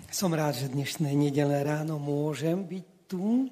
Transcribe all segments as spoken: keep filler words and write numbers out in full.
Som rád, že dnešné nedeľné ráno môžem byť tu.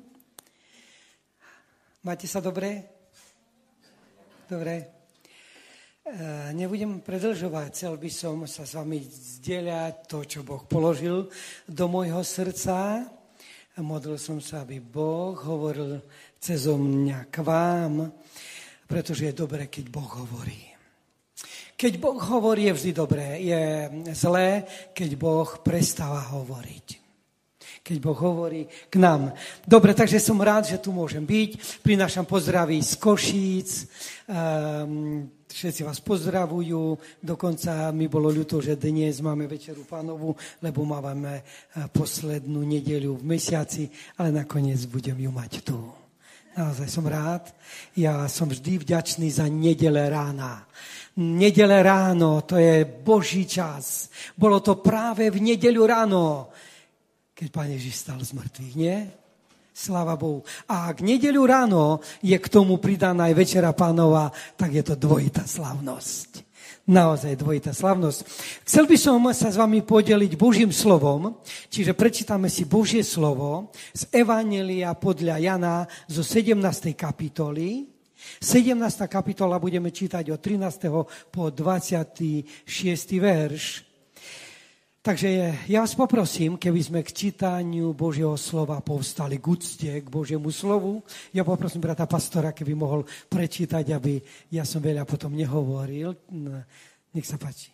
Máte sa dobre? Dobre. E, nebudem predĺžovať, chcel by som sa s vami zdieľať to, čo Boh položil do môjho srdca. Modlil som sa, aby Boh hovoril cezo mňa k vám, pretože je dobré, keď Boh hovorí. Keď Boh hovorí, je vždy dobré. Je zlé, keď Boh prestáva hovoriť. Keď Boh hovorí k nám. Dobre, takže som rád, že tu môžem byť. Prinášam pozdraví z Košíc. Um, všetci vás pozdravujú. Dokonca mi bolo ľúto, že dnes máme Večeru Pánovu, lebo máme poslednú nedeľu v mesiaci, ale nakoniec budem ju mať tu. Naozaj som rád. Ja som vždy vďačný za nedele rána. Nedele ráno, to je Boží čas. Bolo to práve v nedeľu ráno, keď Pán Ježiš stal z mŕtvych, nie? Sláva Bohu. A ak nedeľu ráno je k tomu pridaná aj Večera Pánova, tak je to dvojitá slavnosť. Naozaj dvojitá slavnosť. Chcel by som sa s vami podeliť Božím slovom, čiže prečítame si Božie slovo z Evanjelia podľa Jana zo sedemnástej kapitoly. sedemnásta kapitola budeme čítať od trinásteho po dvadsiaty šiesty verš. Takže ja vás poprosím, keby sme k čítaniu Božieho slova povstali k úcte k Božiemu slovu. Ja poprosím brata pastora, keby mohol prečítať, aby ja som veľa potom nehovoril. Nech sa páči.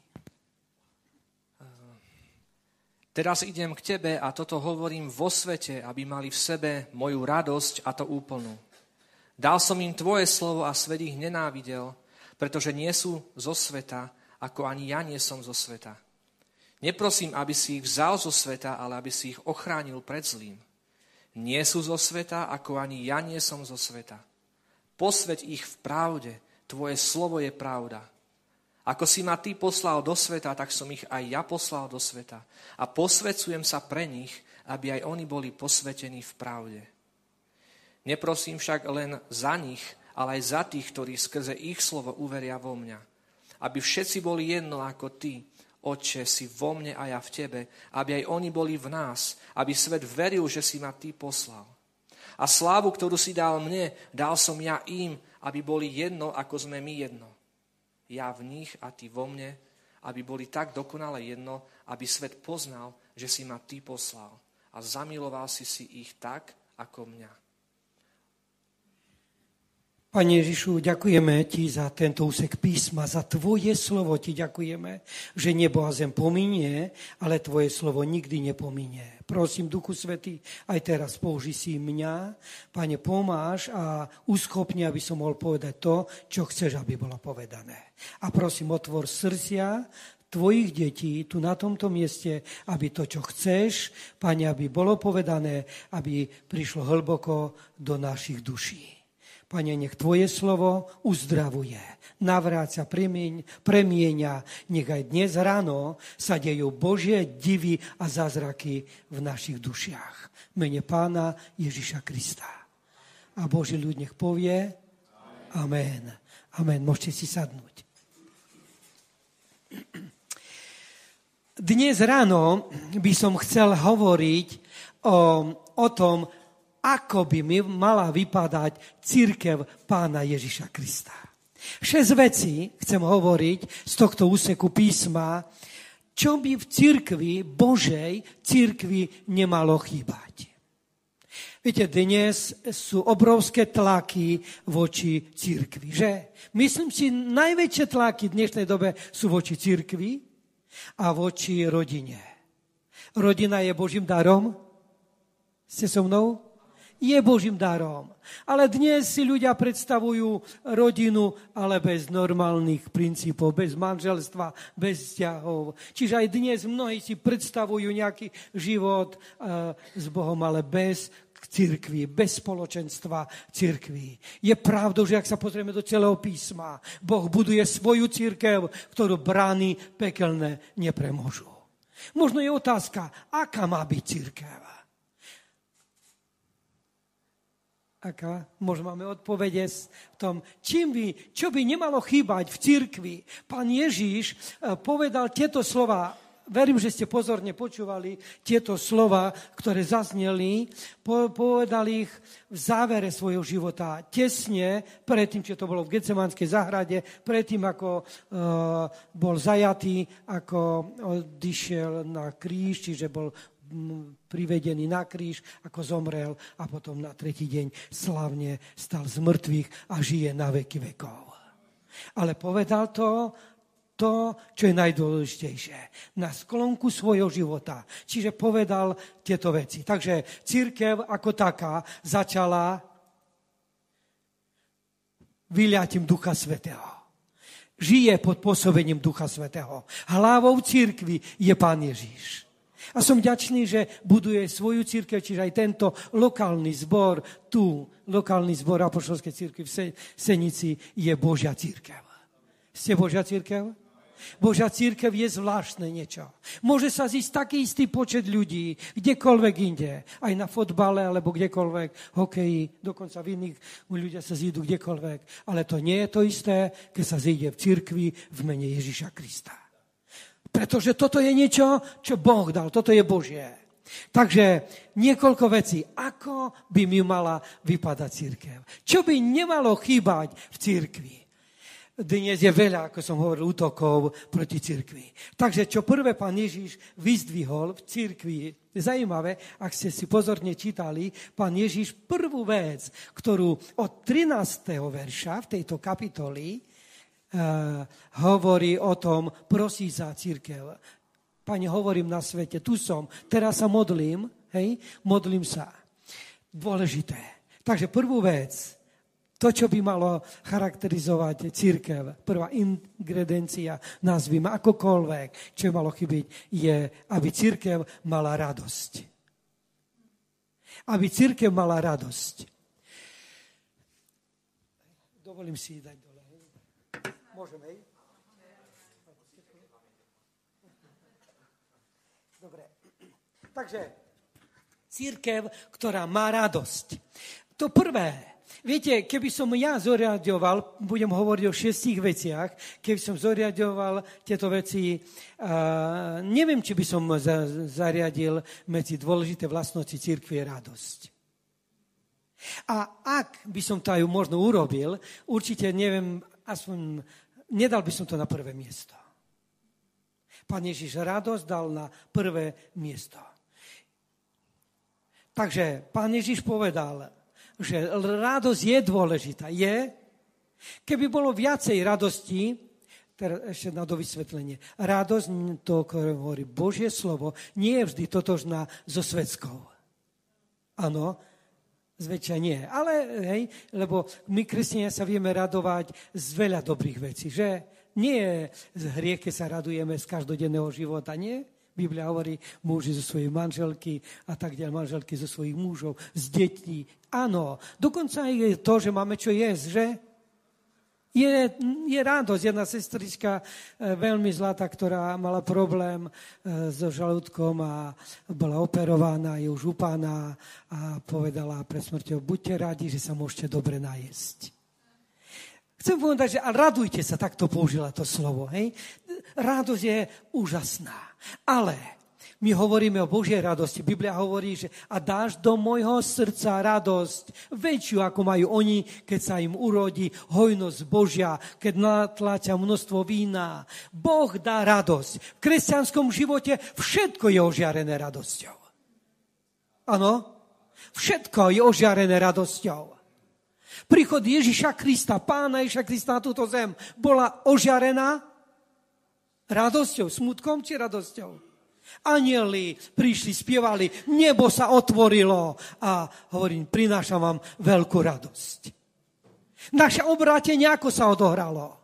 Teraz idem k tebe a toto hovorím vo svete, aby mali v sebe moju radosť a to úplnú. Dal som im tvoje slovo a svet ich nenávidel, pretože nie sú zo sveta, ako ani ja nie som zo sveta. Neprosím, aby si ich vzal zo sveta, ale aby si ich ochránil pred zlým. Nie sú zo sveta, ako ani ja nie som zo sveta. Posväť ich v pravde, tvoje slovo je pravda. Ako si ma ty poslal do sveta, tak som ich aj ja poslal do sveta. A posväcujem sa pre nich, aby aj oni boli posvätení v pravde. Neprosím však len za nich, ale aj za tých, ktorí skrze ich slovo uveria vo mňa. Aby všetci boli jedno ako ty, Otče, si vo mne a ja v tebe, aby aj oni boli v nás, aby svet veril, že si ma ty poslal. A slávu, ktorú si dal mne, dal som ja im, aby boli jedno, ako sme my jedno. Ja v nich a ty vo mne, aby boli tak dokonale jedno, aby svet poznal, že si ma ty poslal. A zamiloval si si ich tak, ako mňa. Pane Ježišu, ďakujeme ti za tento úsek písma, za tvoje slovo ti ďakujeme, že nebo a zem pominie, ale tvoje slovo nikdy nepominie. Prosím, Duchu Svätý, aj teraz použij si mňa, Pane, pomáš a uschopni, aby som mohol povedať to, čo chceš, aby bolo povedané. A prosím, otvor srdcia tvojich detí tu na tomto mieste, aby to, čo chceš, Pane, aby bolo povedané, aby prišlo hlboko do našich duší. Pane, nech tvoje slovo uzdravuje, navráca, premieňa, nech aj dnes ráno sa dejú Božie divy a zázraky v našich dušiach. V mene Pána Ježiša Krista. A Boží ľud nech povie Amen. Amen. Môžete si sadnúť. Dnes ráno by som chcel hovoriť o, o tom, ako by mi mala vypadať cirkev Pána Ježiša Krista. Šesť vecí chcem hovoriť z tohto úseku písma, čo by v cirkvi, Božej cirkvi nemalo chýbať. Viete, dnes sú obrovské tlaky voči cirkvi, že? Myslím si, najväčšie tlaky v dnešnej dobe sú voči cirkvi a voči rodine. Rodina je Božím darom? Ste so mnou? Je Božím darom. Ale dnes si ľudia predstavujú rodinu, ale bez normálnych princípov, bez manželstva, bez vzťahov. Čiže aj dnes mnohí si predstavujú nejaký život uh, s Bohom, ale bez cirkvi, bez spoločenstva cirkvi. Je pravdou, že ak sa pozrieme do celého písma, Boh buduje svoju cirkev, ktorú brány pekelné nepremôžu. Možno je otázka, aká má byť cirkev? Aká? Možno máme odpovede v tom, čím by, čo by nemalo chýbať v cirkvi. Pán Ježiš povedal tieto slova verím, že ste pozorne počúvali tieto slova, ktoré zazneli, po, povedali ich v závere svojho života, tesne predtým, čo to bolo v Getsemanskej záhrade, predtým, ako uh, bol zajatý, ako odišiel na kríž, čiže bol privedený na kríž, ako zomrel a potom na tretí deň slavne stal z mŕtvych a žije na veky vekov. Ale povedal to, to, čo je najdôležitejšie, na sklonku svojho života. Čiže povedal tieto veci. Takže cirkev ako taká začala vyliatím Ducha Svätého. Žije pod pôsobením Ducha Svätého. Hlavou cirkvi je Pán Ježiš. A som vďačný, že buduje svoju cirkev, čiže aj tento lokálny zbor, tu, lokálny zbor Apoštolskej cirkvi v Senici je Božia cirkev. Ste Božia cirkev? Božia cirkev je zvláštne niečo. Môže sa zísť taký istý počet ľudí, kdekoľvek inde, aj na fotbale, alebo kdekoľvek, hokeji, dokonca v iných ľudia sa zídu kdekoľvek. Ale to nie je to isté, keď sa zíde v cirkvi v mene Ježiša Krista. Pretože toto je niečo, čo Boh dal. Toto je Božie. Takže niekoľko vecí. Ako by mi mala vypadať cirkev? Čo by nemalo chýbať v cirkvi? Dnes je veľa, ako som hovoril, útokov proti cirkvi. Takže čo prvé Pán Ježiš vyzdvihol v cirkvi, je zaujímavé, ak ste si pozorne čítali, Pán Ježiš prvú vec, ktorú od trinásteho verša v tejto kapitoli Uh, hovorí o tom, prosí za cirkev. Pane, hovorím na svete, tu som, teraz sa modlím, hej, modlím sa. Dôležité. Takže prvú vec, to, čo by malo charakterizovať cirkev, prvá ingrediencia, nazvime akokoľvek, čo by malo chybiť, je, aby cirkev mala radosť. Aby cirkev mala radosť. Dovolím si dať dole. Môžeme, hej? Dobre. Takže cirkev, ktorá má radosť. To prvé. Viete, keby som ja zoriadoval, budem hovoriť o šiestich veciach, keby som zoriadoval tieto veci, uh, neviem, či by som za, zariadil medzi dôležité vlastnosti cirkvi radosť. A ak by som to aj možno urobil, určite neviem, aspoň nedal by som to na prvé miesto. Pán Ježiš radosť dal na prvé miesto. Takže Pán Ježiš povedal, že radosť je dôležitá. Je, keby bolo viacej radosti, teraz ešte na dovysvetlenie, radosť, to, ktoré hovorí Božie slovo, nie je vždy totožná so svetskou. Áno, zväčša nie. Ale, hej, lebo my, kresťania, sa vieme radovať z veľa dobrých vecí, že? Nie z hriech, keď sa radujeme z každodenného života, nie? Biblia hovorí, muži zo svojej manželky a tak ďalej, manželky zo svojich mužov, z detí. Áno, dokonca je to, že máme čo jesť, že? Je, je radosť. Jedna sestrička, veľmi zlatá, ktorá mala problém so žalúdkom a bola operovaná, je už upána a povedala pred smrťou, buďte radi, že sa môžete dobre najesť. Chcem povedať, že a radujte sa, takto použila to slovo. Hej? Radosť je úžasná, ale my hovoríme o Božej radosti. Biblia hovorí, že a dáš do môjho srdca radosť väčšiu, ako majú oni, keď sa im urodí hojnosť Božia, keď natláča množstvo vína. Boh dá radosť. V kresťanskom živote všetko je ožiarené radosťou. Áno? Všetko je ožiarené radosťou. Príchod Ježiša Krista, Pána Ježiša Krista na túto zem, bola ožiarená radosťou, smutkom či radosťou? Anjeli prišli, spievali, nebo sa otvorilo a hovorím, prinášam vám veľkú radosť. Naše obrátenie ako sa odohralo?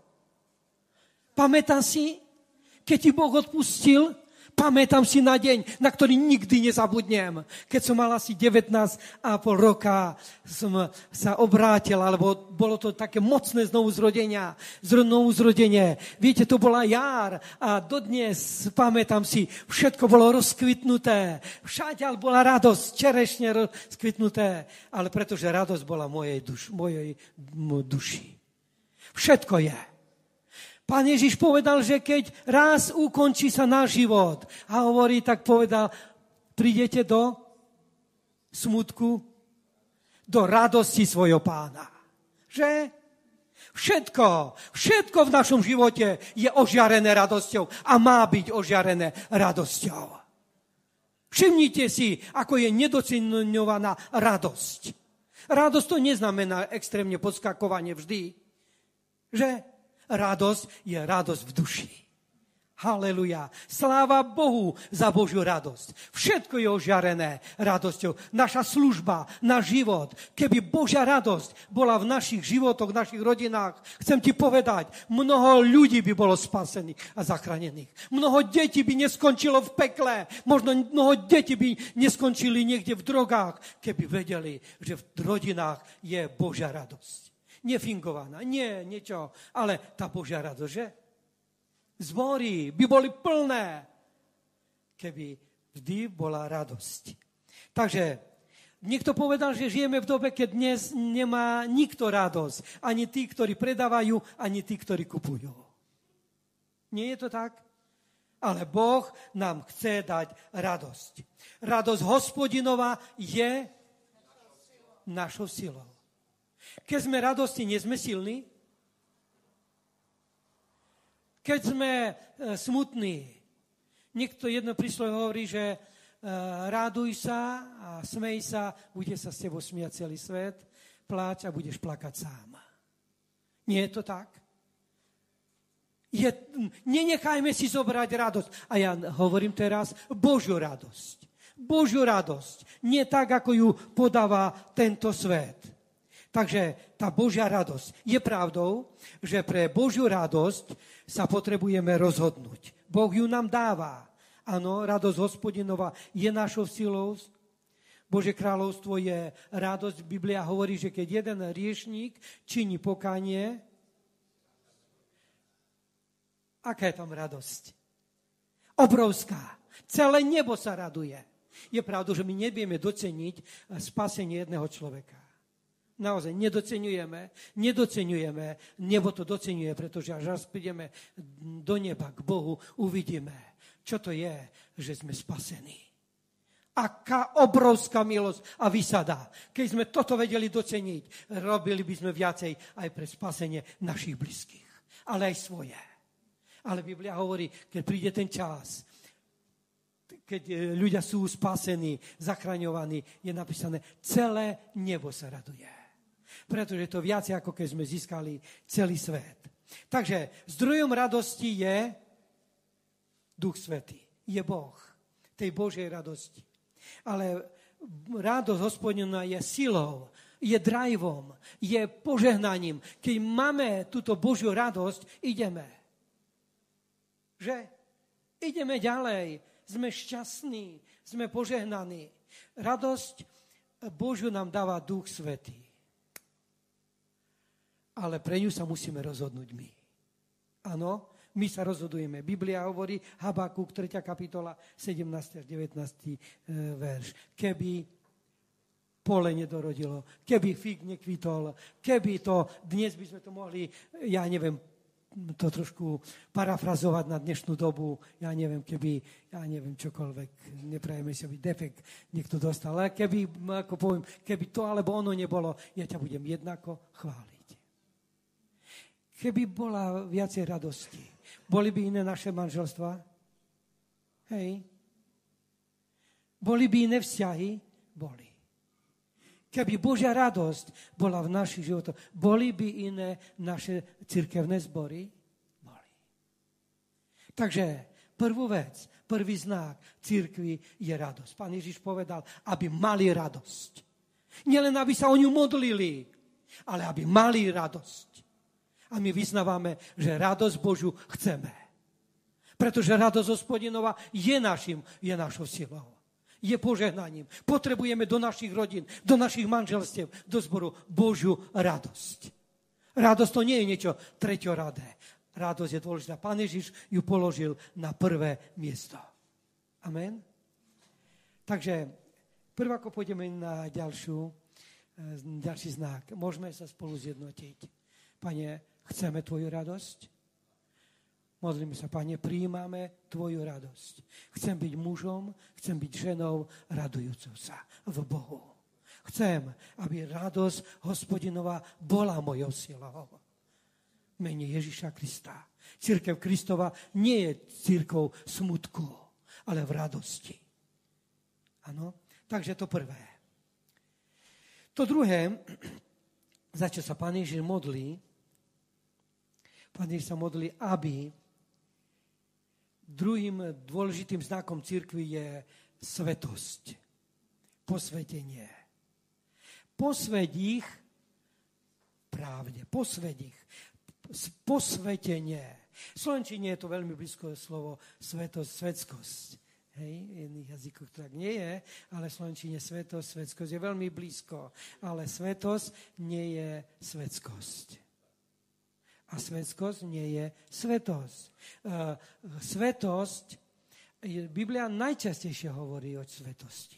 Pamätám si, keď ti Boh odpustil, pamätám si na deň, na ktorý nikdy nezabudnem. Keď som mal asi devätnásť a pol roka, som sa obrátil, alebo bolo to také mocné znovuzrodenia, znovuzrodenie. Viete, to bola jar a dodnes, pamätám si, všetko bolo rozkvitnuté. Všadiaľ bola radosť, čerešne rozkvitnuté, ale pretože radosť bola mojej, duš, mojej duši. Všetko je. Pán Ježiš povedal, že keď raz ukončí sa náš život a hovorí, tak povedal, prídete do smutku, do radosti svojho Pána. Že? Všetko, všetko v našom živote je ožiarené radosťou a má byť ožiarené radosťou. Všimnite si, ako je nedoceňovaná radosť. Radosť to neznamená extrémne podskakovanie vždy. Že? Radosť je radosť v duši. Haleluja. Sláva Bohu za Božiu radosť. Všetko je ožiarené radosťou. Naša služba, náš život. Keby Božia radosť bola v našich životoch, v našich rodinách, chcem ti povedať, mnoho ľudí by bolo spasených a zachránených. Mnoho detí by neskončilo v pekle. Možno mnoho detí by neskončili niekde v drogách, keby vedeli, že v rodinách je Božia radosť. Nefingovaná, nie niečo, ale tá Božia radosť, že? Zbory by boli plné, keby vždy bola radosť. Takže niekto povedal, že žijeme v dobe, keď dnes nemá nikto radosť. Ani tí, ktorí predávajú, ani tí, ktorí kupujú. Nie je to tak? Ale Boh nám chce dať radosť. Radosť Hospodinova je našou silou. Keď sme radosti, nie sme silní? Keď sme e, smutní, niekto jedno príslovo hovorí, že e, raduj sa a smej sa, bude sa s tebou smiať celý svet, pláč a budeš plakať sám. Nie je to tak? Je, nenechajme si zobrať radosť. A ja hovorím teraz Božiu radosť. Božiu radosť. Nie tak, ako ju podáva tento svet. Takže tá Božia radosť. Je pravdou, že pre Božiu radosť sa potrebujeme rozhodnúť. Boh ju nám dáva. Áno, radosť Hospodinova je našou silou. Božie kráľovstvo je radosť. Biblia hovorí, že keď jeden riešník činí pokánie, aká je tam radosť? Obrovská. Celé nebo sa raduje. Je pravda, že my nevieme doceniť spasenie jedného človeka. Naozaj, nedoceňujeme, nedoceňujeme, nebo to doceňuje, pretože až raz prídeme do neba k Bohu, uvidíme, čo to je, že sme spasení. Aká obrovská milosť a výsada. Keď sme toto vedeli doceniť, robili by sme viacej aj pre spasenie našich blízkych, ale aj svoje. Ale Biblia hovorí, keď príde ten čas, keď ľudia sú spasení, zachraňovaní, je napísané, celé nebo sa raduje. Pretože to viac, ako keď sme získali celý svet. Takže zdrojom radosti je Duch Svätý. Je Boh. Tej Božej radosti. Ale radosť Hospodina je silou, je driveom, je požehnaním. Keď máme túto Božiu radosť, ideme. Že? Ideme ďalej. Sme šťastní, sme požehnaní. Radosť Božiu nám dáva Duch Svätý. Ale pre ňu sa musíme rozhodnúť my. Áno, my sa rozhodujeme. Biblia hovorí, Habakúk, tretia kapitola, sedemnásty až devätnásty verš. Keby pole nedorodilo, keby fig nekvitol, keby to, dnes by sme to mohli, ja neviem, to trošku parafrazovať na dnešnú dobu, ja neviem, keby, ja neviem, čokoľvek, neprajeme si, aby defekt niekto dostal, ale keby, ako poviem, keby to alebo ono nebolo, ja ťa budem jednako chváliť. Keby bola viacej radosti, boli by iné naše manželstvá? Hej. Boli by iné vzťahy? Boli. Keby Božia radosť bola v našich životoch, boli by iné naše cirkevné zbory? Boli. Takže prvú vec, prvý znak cirkvi je radosť. Pán Ježiš povedal, aby mali radosť. Nielen, aby sa o ňu modlili, ale aby mali radosť. A my vyznávame, že radosť Božiu chceme. Pretože radosť Hospodinova je našim, je našou silou. Je požehnaním. Potrebujeme do našich rodín, do našich manželstiev, do zboru Božiu radosť. Radosť to nie je niečo treťoradé. Radosť je dôležitá. Pán Ježiš ju položil na prvé miesto. Amen. Takže prv ako pôjdeme na ďalšiu, ďalší znak, môžeme sa spolu zjednotiť. Pane, chceme tvoju radosť? Modlíme sa, Pane, prijímame Tvoju radosť. Chcem byť mužom, chcem byť ženou, radujúcou sa v Bohu. Chcem, aby radosť Hospodinová bola mojou silou. Mene Ježiša Krista. Cirkev Kristova nie je cirkvou smutku, ale v radosti. Áno? Takže to prvé. To druhé, za čo sa Pán Ježiš modlí, Pán Ježiš sa modlí, aby druhým dôležitým znakom cirkvi je svetosť. Posvetenie. Posveť ich pravde. Posveť ich. Posvetenie. V slovenčine je to veľmi blízko slovo svetosť, svetskosť. Hej, v iných jazykoch tak nie je, ale v slovenčine svetosť, svetskosť je veľmi blízko. Ale svetosť nie je svetskosť. A svetskosť nie je svetosť. Uh, svetosť, Biblia najčastejšie hovorí o svetosti.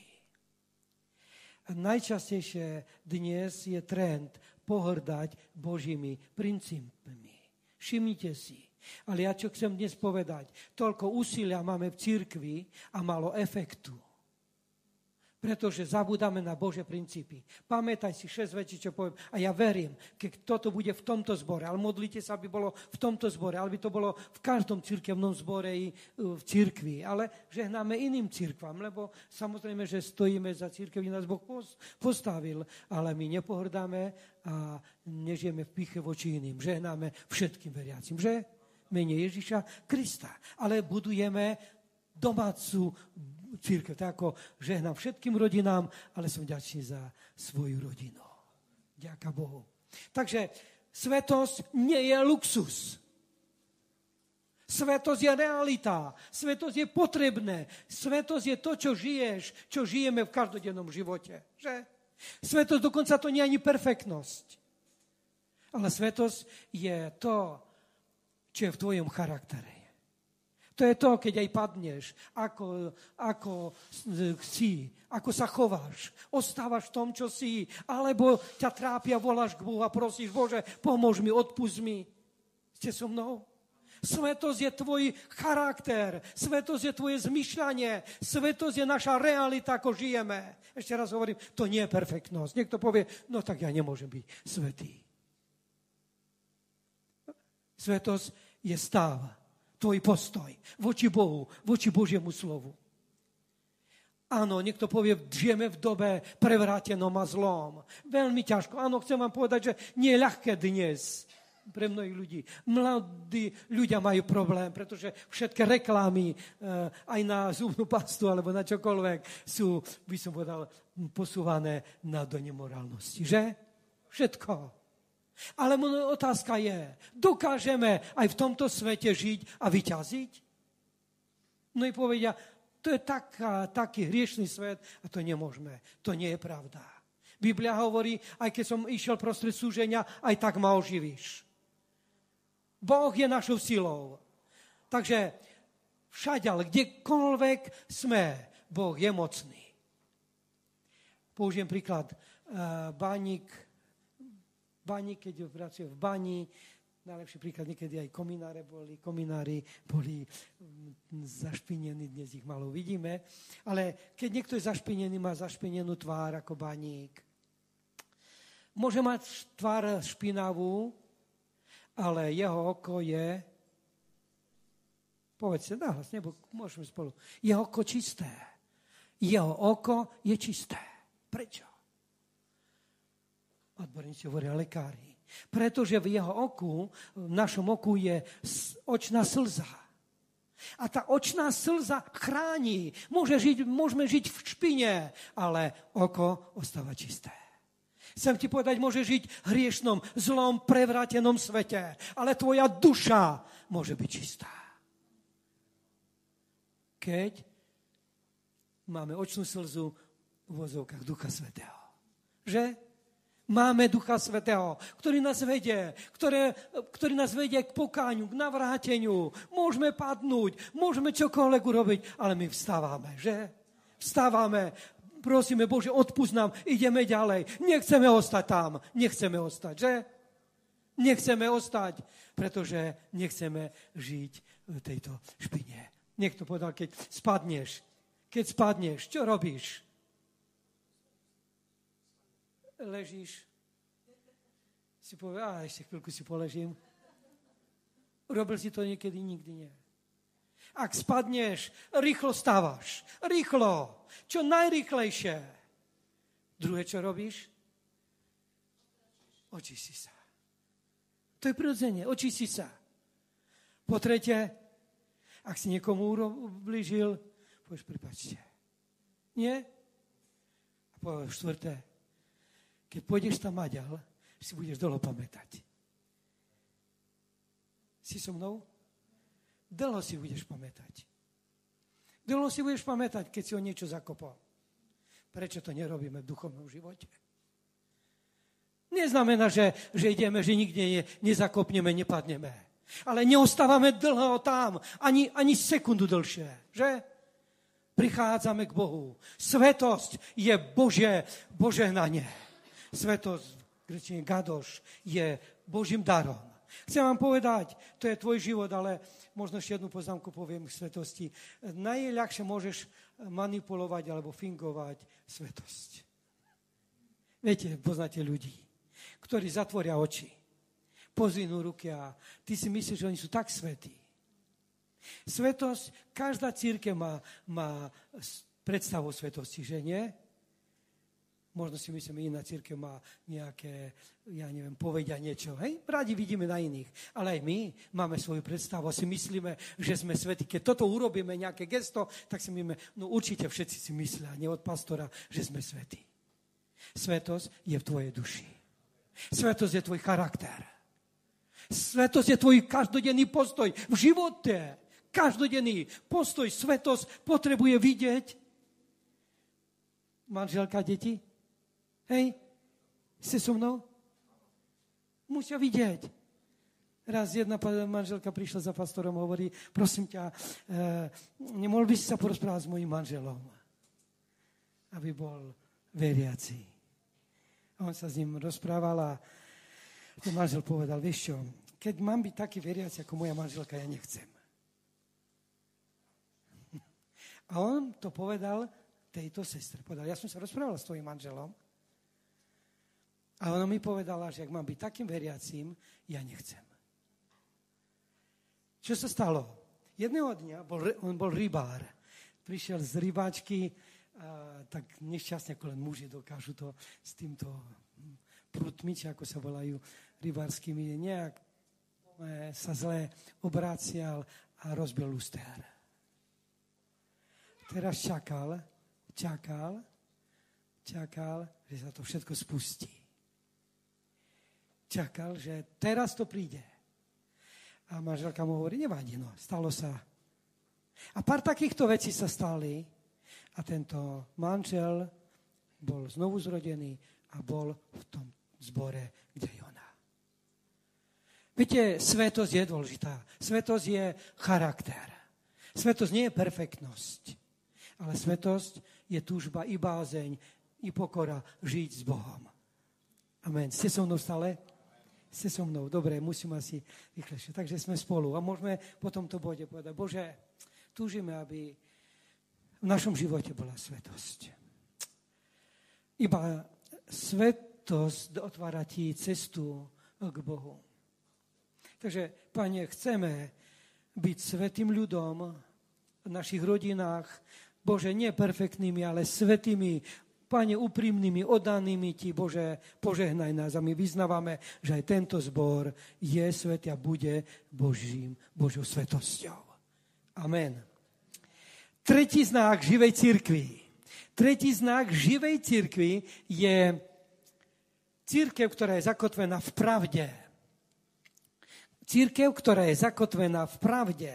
A najčastejšie dnes je trend pohrdať Božími princípmi. Všimnite si. Ale ja čo chcem dnes povedať, toľko úsilia máme v cirkvi a málo efektu. Pretože zabúdame na Božie princípy. Pamätaj si šesť vecí, čo poviem. A ja verím, keď toto bude v tomto zbore, ale modlite sa, aby bolo v tomto zbore, ale by to bolo v každom cirkevnom zbore i v cirkvi. Ale žehnáme iným cirkvám, lebo samozrejme, že stojíme za cirkev, nás Boh postavil, ale my nepohrdáme a nežijeme v pýche voči iným. Žehnáme všetkým veriacim, že? Mene Ježiša Krista. Ale budujeme domácu církev, tak ako žehnám všetkým rodinám, ale som vďačný za svoju rodinu. Ďaká Bohu. Takže svetosť nie je luxus. Svetosť je realita. Svetosť je potrebné. Svetosť je to, čo žiješ, čo žijeme v každodennom živote. Že? Svetosť dokonca to nie je ani perfektnosť. Ale svetosť je to, čo je v tvojom charaktere. To je to, keď aj padneš, ako, ako si, ako sa chováš. Ostávaš v tom, čo si, alebo ťa trápia, voláš k Bohu a prosíš, Bože, pomôž mi, odpusť mi. Ste so mnou? Svetosť je tvoj charakter, svetosť je tvoje zmyšľanie, svetosť je naša realita, ako žijeme. Ešte raz hovorím, to nie je perfektnosť. Niekto povie, no tak ja nemôžem byť svätý. Svetosť je stav. Tvoj postoj voči Bohu, voči Božiemu slovu. Áno, niekto povie, žijeme v dobe prevrátenom a zlom. Veľmi ťažko. Áno, chcem vám povedať, že nie je ľahké dnes pre mnohých ľudí. Mladí ľudia majú problém, pretože všetky reklamy aj na zubnú pastu alebo na čokoľvek sú, by som povedal, posúvané na do nemorálnosti. Že? Všetko. Ale moja otázka je, dokážeme aj v tomto svete žiť a vyťaziť? No i povedia, to je taká, taký hriešný svet a to nemôžeme. To nie je pravda. Biblia hovorí, aj keď som išiel prostred súženia, aj tak ma oživíš. Boh je našou silou. Takže všade, kdekoľvek sme, Boh je mocný. Použijem príklad. Bánik bani, keď pracuje v bani, najlepší príklad, niekedy aj komináre boli, kominári boli zašpinení, dnes ich malo vidíme, ale keď niekto je zašpinený, má zašpinenú tvár ako baník. Môže mať tvár špinavú, ale jeho oko je, povedzte nahlas, nebo môžeme spolu, jeho oko čisté. Jeho oko je čisté. Prečo? Odborníci hovoria lekári. Pretože v jeho oku, v našom oku je očná slza. A tá očná slza chráni. Môže žiť, môžeme žiť v špine, ale oko ostáva čisté. Chcem ti povedať, môže žiť v hriešnom, zlom, prevrátenom svete, ale tvoja duša môže byť čistá. Keď máme očnú slzu v vozovkách Ducha Svätého. Že? Máme Ducha Svätého, ktorý nás vedie, ktoré, ktorý nás vedie k pokáňu, k navráteniu. Môžeme padnúť, môžeme čokoľvek urobiť, ale my vstávame, že? Vstávame, prosíme, Bože, odpusť nám, ideme ďalej. Nechceme ostať tam, nechceme ostať, že? Nechceme ostať, pretože nechceme žiť v tejto špine. Niekto povedal, keď spadneš, keď spadneš, čo robíš? Ležíš. Si povie, a ešte chvíľku si poležím. Robil si to niekedy? Nikdy nie. Ak spadneš, rýchlo stávaš. Rýchlo. Čo najrýchlejšie. Druhé, čo robíš? Očisti sa. To je prirodzene. Očisti sa. Po tretie, ak si niekomu ublížil, povieš, prepáčte. Nie? A po štvrté, keď pôjdeš tam maďal, si budeš dlho pamätať. Si so mnou? Dlho si budeš pamätať. Dlho si budeš pamätať, keď si o niečo zakopal. Prečo to nerobíme v duchovnom živote? Neznamená, že, že ideme, že nikde ne, nezakopneme, nepadneme. Ale neostávame dlho tam, ani, ani sekundu dlhšie. Že? Prichádzame k Bohu. Svetosť je Božie požehnanie. Svetosť, v grečine gadoš, je Božím darom. Chcem vám povedať, to je tvoj život, ale možno ešte jednu poznámku poviem k svetosti. Najľahšie môžeš manipulovať alebo fingovať svetosť. Viete, poznáte ľudí, ktorí zatvoria oči, pozvinú ruky a ty si myslíš, že oni sú tak svätí. Svetosť, každá cirkev má, má predstavu svetosti, že nie? Možno si myslíme, iná cirkev má nejaké, ja neviem, povedia niečo. Hej? Radi vidíme na iných. Ale aj my máme svoju predstavu a si myslíme, že sme svätí. Keď toto urobíme, nejaké gesto, tak si myslíme, no určite všetci si myslia, nie od pastora, že sme svätí. Svetosť je v tvojej duši. Svetosť je tvoj charakter. Svetosť je tvoj každodenný postoj v živote. Každodenný postoj, svetosť potrebuje vidieť. Manželka, deti? Hej? Ste so mnou? Musia vidieť. Raz jedna manželka prišla za pastorom a hovorí, prosím ťa, e, nemohol by si sa porozprávať s mojím manželom, aby bol veriaci. A on sa s ním rozprával a ten manžel povedal, vieš čo, keď mám byť taký veriaci ako moja manželka, ja nechcem. A on to povedal tejto sestre. Povedal, ja som sa rozprával s tvojim manželom a ona mi povedala, že ak mám byť takým veriacím, ja nechcem. Čo sa stalo? Jedného dňa, bol, on bol rybár, prišiel z rybáčky, a tak nešťastne ako len muži dokážu to s týmto prutmi, či ako sa volajú rybárskymi, nejak sa zle obrácial a rozbil luster. Teraz čakal, čakal, čakal, že sa to všetko spustí. Čakal, že teraz to príde. A manželka mu hovorí, nevadí, no, stalo sa. A pár takýchto vecí sa stali a tento manžel bol znovu zrodený a bol v tom zbore, kde je ona. Viete, svetosť je dôležitá. Svetosť je charakter. Svetosť nie je perfektnosť, ale svetosť je túžba i bázeň, i pokora žiť s Bohom. Amen. Ste so mnou stále? Ste so mnou. Dobre, musím asi rýchlejšie. Takže sme spolu. A môžeme po tomto bode povedať, Bože, túžime, aby v našom živote bola svetosť. Iba svetosť otvára ti cestu k Bohu. Takže, Pane, chceme byť svätým ľudom v našich rodinách, Bože, nie perfektnými, ale svätými, Pane, úprimnými, oddanými ti, Bože, požehnaj nás. A my vyznávame, že aj tento zbor je svätý a bude Božím, Božou svetosťou. Amen. Tretí znak živej cirkvi. Tretí znak živej cirkvi je cirkev, ktorá je zakotvená v pravde. Cirkev, ktorá je zakotvená v pravde.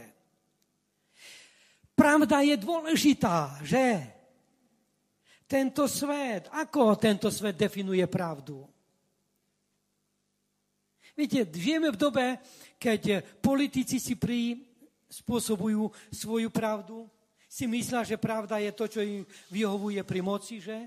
Pravda je dôležitá, že? Tento svet, ako tento svet definuje pravdu? Viete, žijeme v dobe, keď politici si prispôsobujú svoju pravdu, si myslia, že pravda je to, čo im vyhovuje pri moci, že?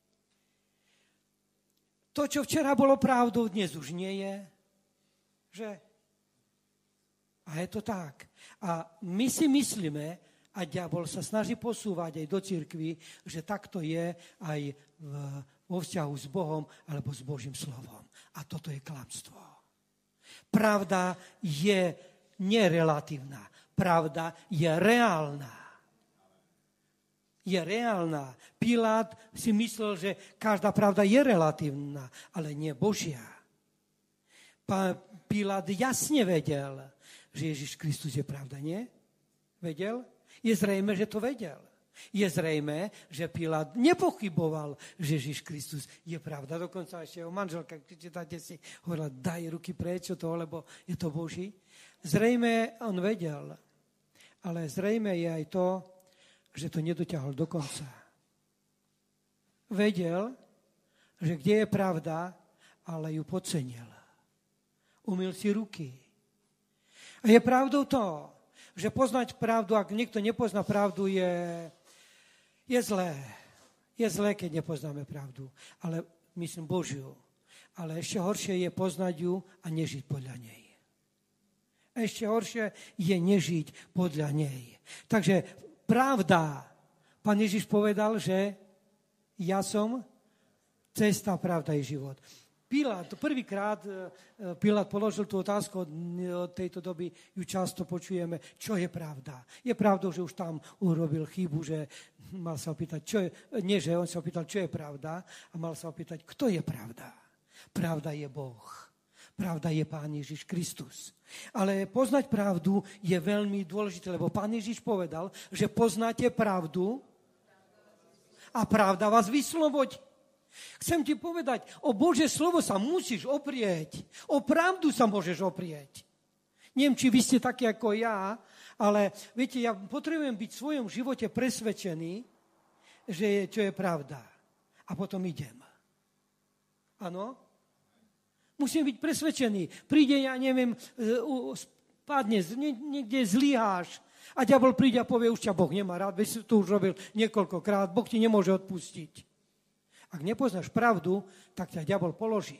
To, čo včera bolo pravdou, dnes už nie je, že? A je to tak. A my si myslíme, a diabol sa snaží posúvať aj do cirkvi, že takto je aj v, vo vzťahu s Bohom alebo s Božím slovom. A toto je klamstvo. Pravda je nerelatívna. Pravda je reálna. Je reálna. Pilát si myslel, že každá pravda je relatívna, ale nie Božia. Pilát jasne vedel, že Ježiš Kristus je pravda, nie? Vedel? Je zrejme, že to vedel. Je zrejme, že Pilát nepochyboval, že Ježiš Kristus je pravda. Dokonca ešte jeho manželka, keď čítate si, hovorila, daj ruky preč od toho, lebo je to Boží. Zrejme on vedel, ale zrejme je aj to, že to nedotiahol do konca. Vedel, že kde je pravda, ale ju podcenil. Umyl si ruky. A je pravdou to, že poznať pravdu, ak niekto nepozná pravdu, je, je zlé. Je zlé, keď nepoznáme pravdu. Ale myslím Božiu. Ale ešte horšie je poznať ju a nežiť podľa nej. Ešte horšie je nežiť podľa nej. Takže pravda. Pán Ježiš povedal, že ja som cesta, pravda i život. Pilát, prvýkrát Pilát položil tú otázku od tejto doby, ju často počujeme, čo je pravda. Je pravdou, že už tam urobil chybu, že mal sa opýtať, čo je, nie, že on sa opýtal, čo je pravda, a mal sa opýtať, kto je pravda. Pravda je Boh. Pravda je Pán Ježiš Kristus. Ale poznať pravdu je veľmi dôležité, lebo Pán Ježiš povedal, že poznáte pravdu a pravda vás vyslobodí. Chcem ti povedať, o Božie slovo sa musíš oprieť. O pravdu sa môžeš oprieť. Neviem, či vy ste takí ako ja, ale viete, ja potrebujem byť v svojom živote presvedčený, že je, čo je pravda. A potom idem. Áno? Musím byť presvedčený. Príde, ja neviem, spadne, niekde zlyháš a diabol príde a povie, už ťa Boh nemá rád, veď si to už robil niekoľkokrát, Boh ti nemôže odpustiť. Ak nepoznáš pravdu, tak ťa diabol položí.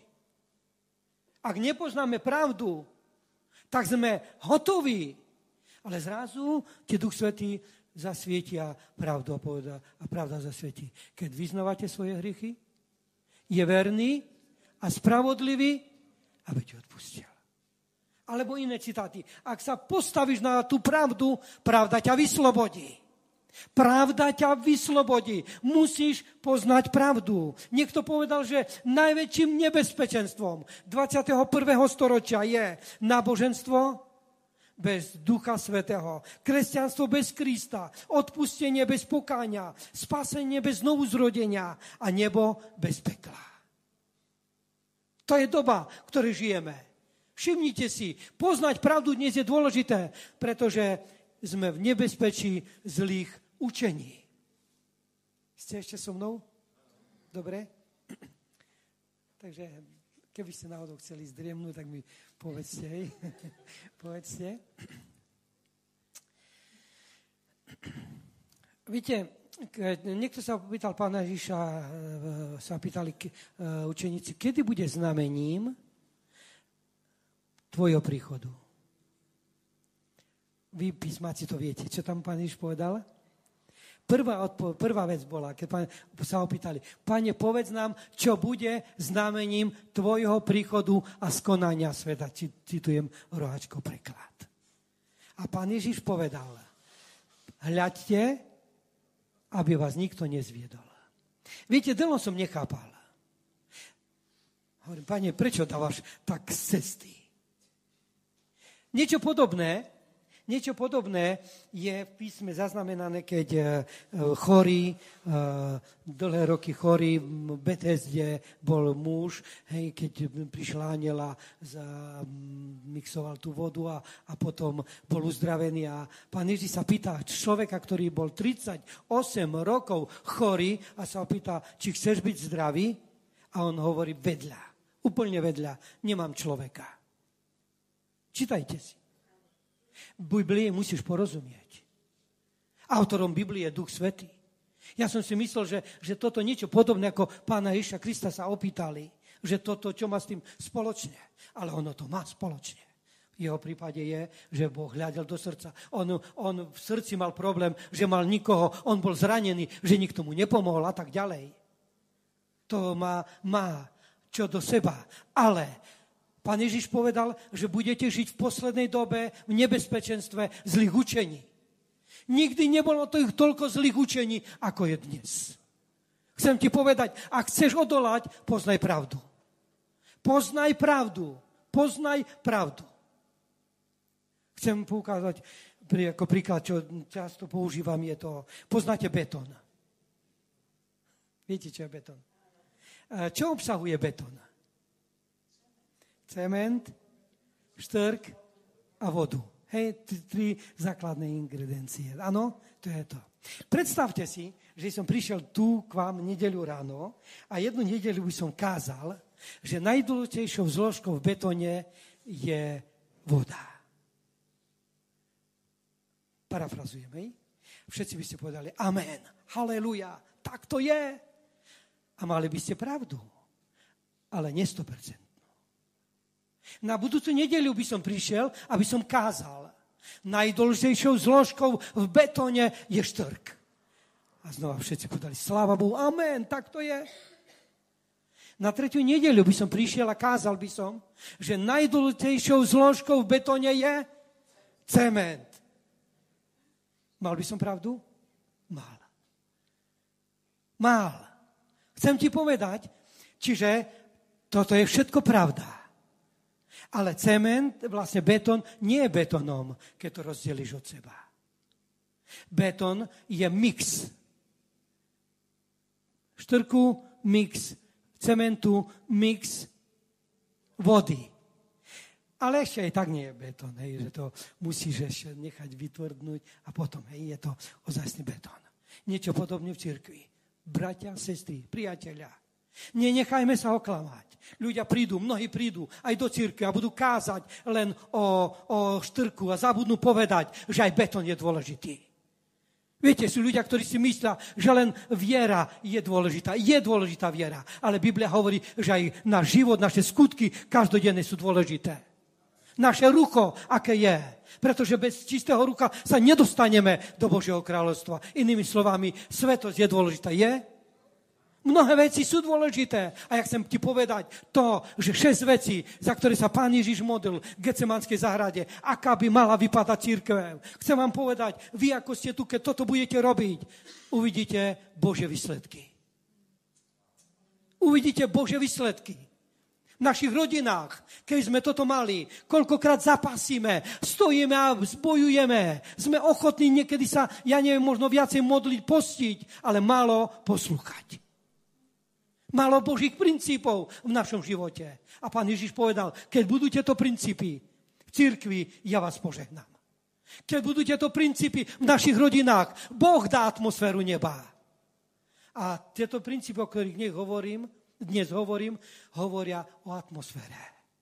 Ak nepoznáme pravdu, tak sme hotoví. Ale zrazu ti Duch Svätý zasvietia pravdu a, poveda, a pravda zasvietí. Keď vyznávate svoje hriechy, je verný a spravodlivý, aby ti odpustil. Alebo iné citáty. Ak sa postavíš na tú pravdu, pravda ťa vyslobodí. Pravda ťa vyslobodí. Musíš poznať pravdu. Niekto povedal, že najväčším nebezpečenstvom dvadsiateho prvého storočia je náboženstvo bez Ducha Svätého, kresťanstvo bez Krista, odpustenie bez pokáňa, spasenie bez znovuzrodenia a nebo bez pekla. To je doba, v ktorej žijeme. Všimnite si, poznať pravdu dnes je dôležité, pretože sme v nebezpečí zlých učení. Ste ešte so mnou? Dobre? Takže, keby ste náhodou chceli zdriemnúť, tak mi povedzte. Hej. povedzte. Viete, niekto sa pýtal pána Ježiša, sa pýtali učeníci, kedy bude znamením tvojho príchodu? Vy, písmáci, to viete. Čo tam pán Ježiš povedal? Prvá, odpo- prvá vec bola, keď pán, sa opýtali, Pane, povedz nám, čo bude znamením tvojho príchodu a skonania sveta. Citujem Roháčkov preklad. A pán Ježiš povedal, hľaďte, aby vás nikto nezviedol. Viete, dlho som nechápal. Hovorím, Pane, prečo dávaš tak z cesty? Niečo podobné, Niečo podobné je v písme zaznamenané, keď chorý, dlhé roky chorý, v Betesde bol muž, hej, keď prišla anjela, mixoval tú vodu a, a potom bol uzdravený. A pán Ježiš sa pýta človeka, ktorý bol tridsaťosem rokov chorý a sa opýta, či chceš byť zdravý? A on hovorí vedľa, úplne vedľa, nemám človeka. Čítajte si. Biblie musíš porozumieť. Autorom Biblie je Duch Svätý. Ja som si myslel, že, že toto niečo podobné ako pána Ježiša Krista sa opýtali, že toto, čo má s tým spoločne. Ale ono to má spoločne. V jeho prípade je, že Boh hľadel do srdca. On, on v srdci mal problém, že mal nikoho, on bol zranený, že nikto mu nepomohol a tak ďalej. To má, má čo do seba. Ale Pán Ježiš povedal, že budete žiť v poslednej dobe v nebezpečenstve zlých učení. Nikdy nebolo to ich toľko zlých učení, ako je dnes. Chcem ti povedať, ak chceš odolať, poznaj pravdu. Poznaj pravdu. Poznaj pravdu. Chcem poukázať, ako príklad, čo často používam, je to, poznáte betón. Viete, čo je betón? Čo obsahuje betón? Cement, štrk a vodu. Hej, tri základné ingrediencie. Áno, to je to. Predstavte si, že som prišiel tu k vám nedeľu ráno a jednu nedeľu by som kázal, že najdôležitejšou zložkou v betóne je voda. Parafrazujeme. Všetci by ste povedali amen, haleluja, tak to je. A mali by ste pravdu, ale nie sto percent. Na budúcu nedeľu by som prišiel, aby som kázal. Najdôležitejšou zložkou v betóne je štrk. A znova všetci povedali, sláva Bohu, amen, tak to je. Na tretiu nedeľu by som prišiel a kázal by som, že najdôležitejšou zložkou v betóne je cement. Mal by som pravdu? Mal. Mal. Chcem ti povedať, čiže toto je všetko pravda. Ale cement, vlastne betón, nie je betónom, keď to rozdeliš od seba. Betón je mix. Štrku, mix. Cementu, mix vody. Ale ešte aj tak nie je betón, hej, že to musíš ešte nechať vytvrdnúť a potom hej, je to ozajstný betón. Niečo podobne v cirkvi. Bratia, sestry, priatelia. Nenechajme sa oklamať. Ľudia prídu, mnohí prídu aj do cirkvi a budú kázať len o, o štrku a zabudnú povedať, že aj betón je dôležitý. Viete, sú ľudia, ktorí si myslia, že len viera je dôležitá. Je dôležitá viera. Ale Biblia hovorí, že aj náš život, naše skutky každodenné sú dôležité. Naše rucho, aké je. Pretože bez čistého rucha sa nedostaneme do Božieho kráľovstva. Inými slovami, svetosť je dôležitá. Je? Mnohé veci sú dôležité. A ja chcem ti povedať to, že šesť vecí, za ktoré sa Pán Ježiš modlil v Getsemanskej záhrade, aká by mala vypadať cirkev. Chcem vám povedať, vy ako ste tu, keď toto budete robiť, uvidíte Božie výsledky. Uvidíte Božie výsledky. V našich rodinách, keď sme toto mali, koľkokrát zapasíme, stojíme a zbojujeme. Sme ochotní niekedy sa, ja neviem, možno viacej modliť, postiť, ale málo poslúchať. Málo Božích princípov v našom živote. A Pán Ježiš povedal, keď budú tieto princípy v cirkvi, ja vás požehnám. Keď budú tieto princípy v našich rodinách, Boh dá atmosféru neba. A tieto princípy, o ktorých dnes hovorím, dnes hovorím, hovoria o atmosfére.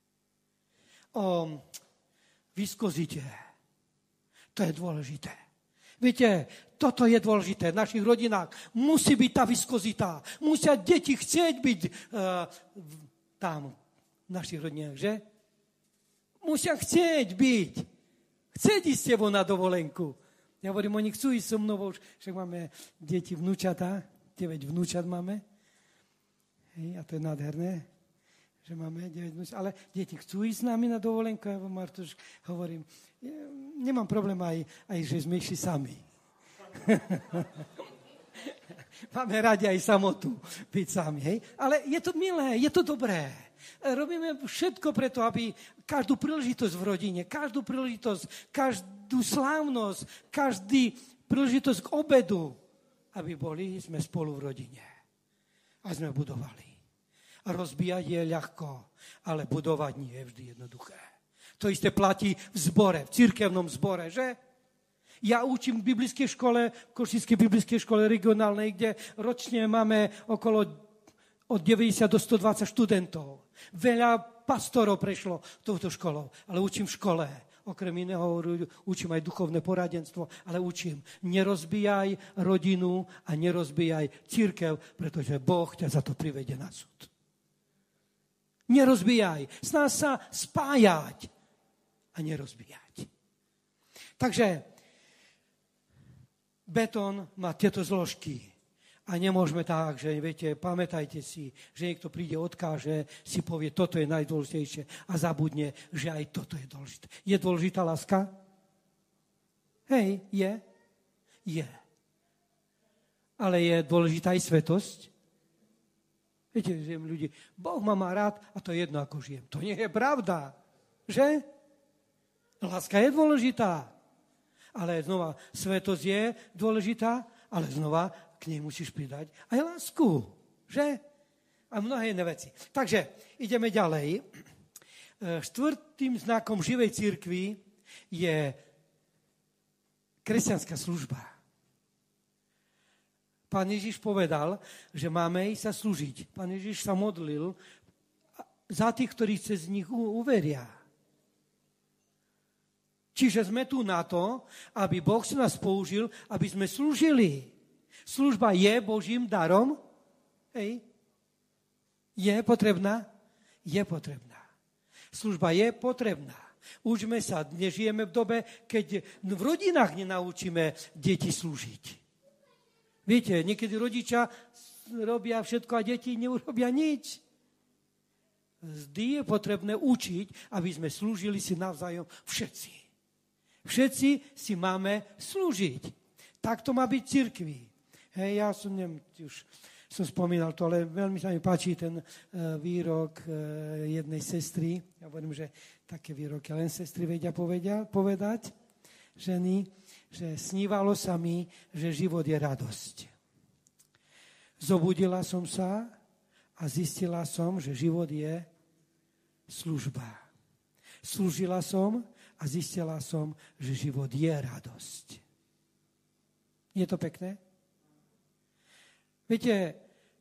O viskozite. To je dôležité. Viete, toto je dôležité. V našich rodinách musí byť tá viskozita. Musia deti chcieť byť uh, tam, v našich rodinách, že? Musia chcieť byť. Chcieť ísť s tebou na dovolenku. Ja hovorím, oni chcú ísť so mnou, však máme deti, vnúčatá, deväť vnúčat máme. Hej, a to je nádherné, že máme deväť vnúčat. Ale deti chcú ísť s nami na dovolenku. Ja vám, Martuš, hovorím, ja nemám problém aj, aj že sme išli sami. Máme radi aj samotu byť sami. Hej? Ale je to milé, je to dobré. Robíme všetko preto, aby každú príležitosť v rodine, každú príležitosť, každú slávnosť, každý príležitosť k obedu, aby boli sme spolu v rodine. A sme budovali. A rozbíjať je ľahko, ale budovať nie je vždy jednoduché. To isté platí v zbore, v cirkevnom zbore, že? Ja učím v biblickej škole, v Košickej biblickej škole regionálnej, kde ročne máme okolo od deväťdesiat do stodvadsať študentov. Veľa pastorov prešlo touto školou, ale učím v škole. Okrem iného učím aj duchovné poradenstvo, ale učím, nerozbíjaj rodinu a nerozbíjaj cirkev, pretože Boh ťa za to privede na súd. Nerozbíjaj, snaž sa spájať. a nerozbíjať. Takže betón má tieto zložky. A nemôžeme tak, že viete, pamätajte si, že niekto príde, odkáže, si povie, toto je najdôležitejšie a zabudne, že aj toto je dôležité. Je dôležitá láska? Hej, je? Je. Ale je dôležitá aj svetosť? Viete, že ľudí, Boh ma má rád a to je jedno, ako žijem. To nie je pravda, že? Láska je dôležitá. Ale znova, svetosť je dôležitá, ale znova k nej musíš pridať aj lásku, že? A mnohé iné veci. Takže ideme ďalej. Štvrtým znakom živej cirkvi je kresťanská služba. Pán Ježiš povedal, že máme ísť sa slúžiť. Pán Ježiš sa modlil za tých, ktorí cez nich uveria. Čiže sme tu na to, aby Boh si nás použil, aby sme slúžili. Služba je Božím darom? Hej. Je potrebná? Je potrebná. Služba je potrebná. Učme sa, dnes žijeme v dobe, keď v rodinách nenaučíme deti slúžiť. Viete, niekedy rodičia robia všetko a deti neurobia nič. Vždy je potrebné učiť, aby sme slúžili si navzájom všetci. Všetci si máme slúžiť. Tak to má byť v cirkvi. Hej, ja som, neviem, už som spomínal to, ale veľmi sa mi páči ten uh, výrok uh, jednej sestry. Ja hovorím, že také výroky len sestry vedia povedia, povedať, ženy, že snívalo sa mi, že život je radosť. Zobudila som sa a zistila som, že život je služba. Slúžila som a zistila som, že život je radosť. Je to pekné? Viete,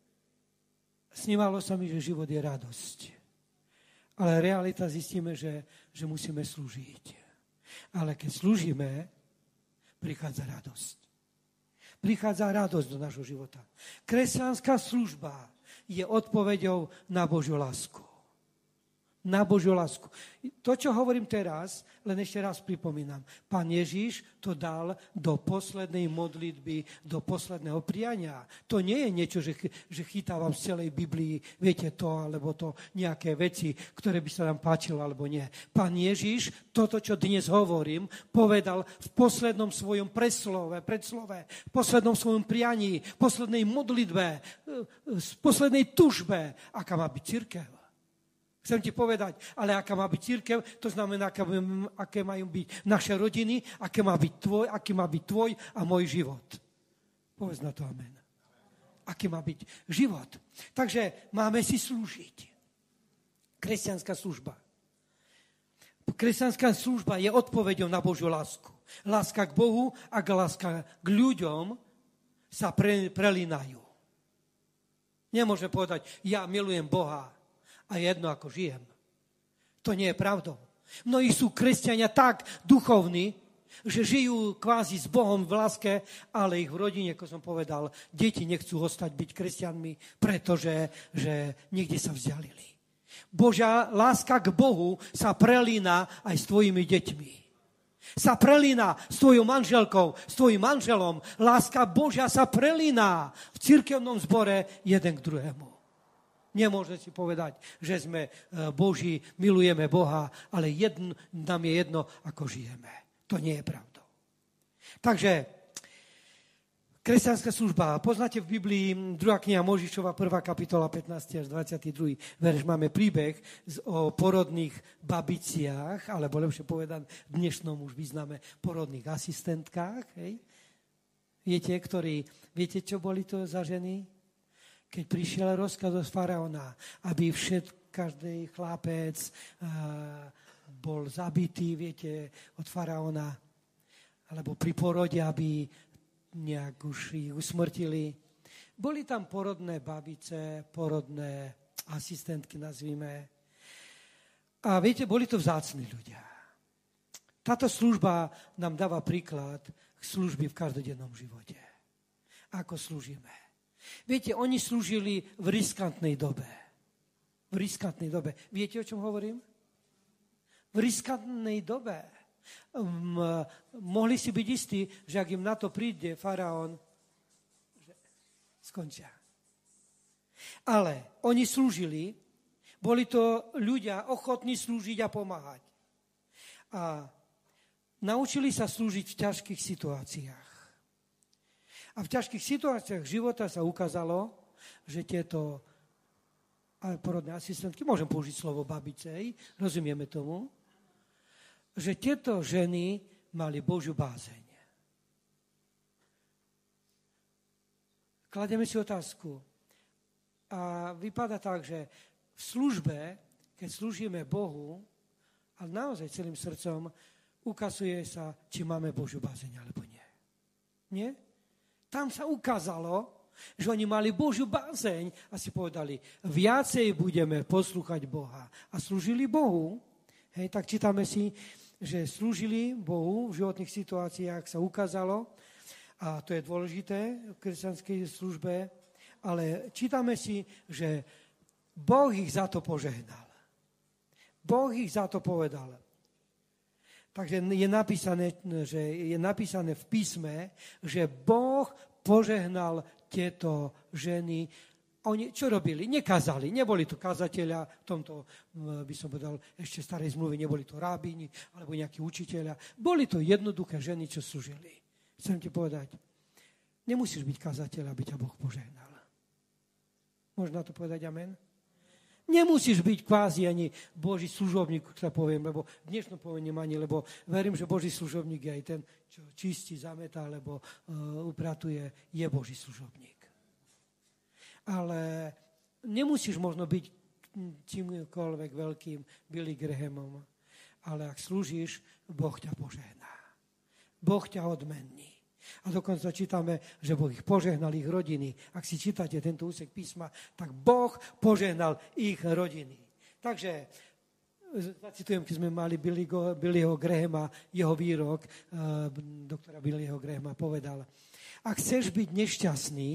snívalo sa mi, že život je radosť. Ale realita zistíme, že, že musíme slúžiť. Ale keď slúžime, prichádza radosť. Prichádza radosť do nášho života. Kresťanská služba je odpoveďou na Božiu lásku. Na Božiu lásku. To, čo hovorím teraz, len ešte raz pripomínam. Pán Ježiš to dal do poslednej modlitby, do posledného priania. To nie je niečo, že, že chytávam z celej Biblii, viete to, alebo to nejaké veci, ktoré by sa nám páčilo, alebo nie. Pán Ježiš, toto, čo dnes hovorím, povedal v poslednom svojom preslove, predslove, v poslednom svojom prianí, v poslednej modlitbe, v poslednej tužbe, aká má byť cirkev. Chcem ti povedať, ale aká má byť cirkev, to znamená, aké, aké majú byť naše rodiny, aké má byť tvoj, aký má byť tvoj a môj život. Povedz na to amen. Aký má byť život. Takže máme si slúžiť. Kresťanská služba. Kresťanská služba je odpoveďou na Božiu lásku. Láska k Bohu a láska k ľuďom sa pre, prelínajú. Nemôžeme povedať, ja milujem Boha, a jedno, ako žijem. To nie je pravdou. Mnohí sú kresťania tak duchovní, že žijú kvázi s Bohom v láske, ale ich v rodine, ako som povedal, deti nechcú ostať byť kresťanmi, pretože že niekde sa vzdialili. Božia láska k Bohu sa prelína aj s tvojimi deťmi. Sa prelína s tvojou manželkou, s tvojim manželom. Láska Božia sa prelína v cirkevnom zbore jeden k druhému. Nemôžete si povedať, že sme Boží, milujeme Boha, ale jedno, nám je jedno, ako žijeme. To nie je pravdou. Takže, kresťanská služba. Poznáte v Biblii druhá kniha Mojžišova, prvá kapitola, pätnásty až dvadsiaty druhý verš. Máme príbeh o porodných babiciach, alebo lepšie povedané, v dnešnom už význame porodných asistentkách. Hej? Viete, ktorí, viete, čo boli to za ženy? Keď prišiel rozkaz od faraóna, aby všet, každý chlapec uh, bol zabitý, viete, od faraóna, alebo pri porode, aby nejak už ich usmrtili. Boli tam porodné babice, porodné asistentky, nazvime. A viete, boli to vzácni ľudia. Táto služba nám dáva príklad služby v každodennom živote. Ako slúžime. Viete, oni slúžili v riskantnej dobe. V riskantnej dobe. Viete, o čom hovorím? V v riskantnej dobe. Um, mohli si byť istí, že ak im na to príde faraón, že skončia. Ale oni slúžili, boli to ľudia ochotní slúžiť a pomáhať. A naučili sa slúžiť v ťažkých situáciách. A v ťažkých situáciách života sa ukázalo, že tieto aj porodné asistentky, môžem použiť slovo babicej, rozumieme tomu, že tieto ženy mali Božiu bázeň. Kladieme si otázku. A vypadá tak, že v službe, keď slúžime Bohu, a naozaj celým srdcom, ukazuje sa, či máme Božiu bázeň, alebo nie. Nie? Tam sa ukázalo, že oni mali Božiu bázeň a si povedali, viacej budeme poslúchať Boha. A slúžili Bohu. Hej, tak čítame si, že slúžili Bohu v životných situáciách, sa ukázalo, a to je dôležité v kresťanskej službe, ale čítame si, že Boh ich za to požehnal. Boh ich za to povedal. Takže je napísané, že je napísané v písme, že Boh požehnal tieto ženy. Oni čo robili? Nekazali. Neboli to kazatelia, v tomto by som povedal ešte starej zmluvy, neboli to rábini alebo nejakí učitelia. Boli to jednoduché ženy, čo slúžili. Chcem ti povedať, nemusíš byť kazateľ, aby ťa Boh požehnal. Môžeš na to povedať amen? Nemusíš byť kvázi ani Boží služobník, sa poviem, lebo dnešno poviem ani, lebo verím, že Boží služobník je aj ten, čo čistí, zametá, alebo uh, upratuje, je Boží služobník. Ale nemusíš možno byť čímkoľvek veľkým Billy Grahamom, ale ak slúžiš, Boh ťa požehná. Boh ťa odmení. A dokonca čítame, že Boh ich požehnal, ich rodiny. Ak si čítate tento úsek písma, tak Boh požehnal ich rodiny. Takže, zacitujem, keď sme mali Billyho, Billyho Grahama, jeho výrok, doktora Billyho Grahama povedal, ak chceš byť nešťastný,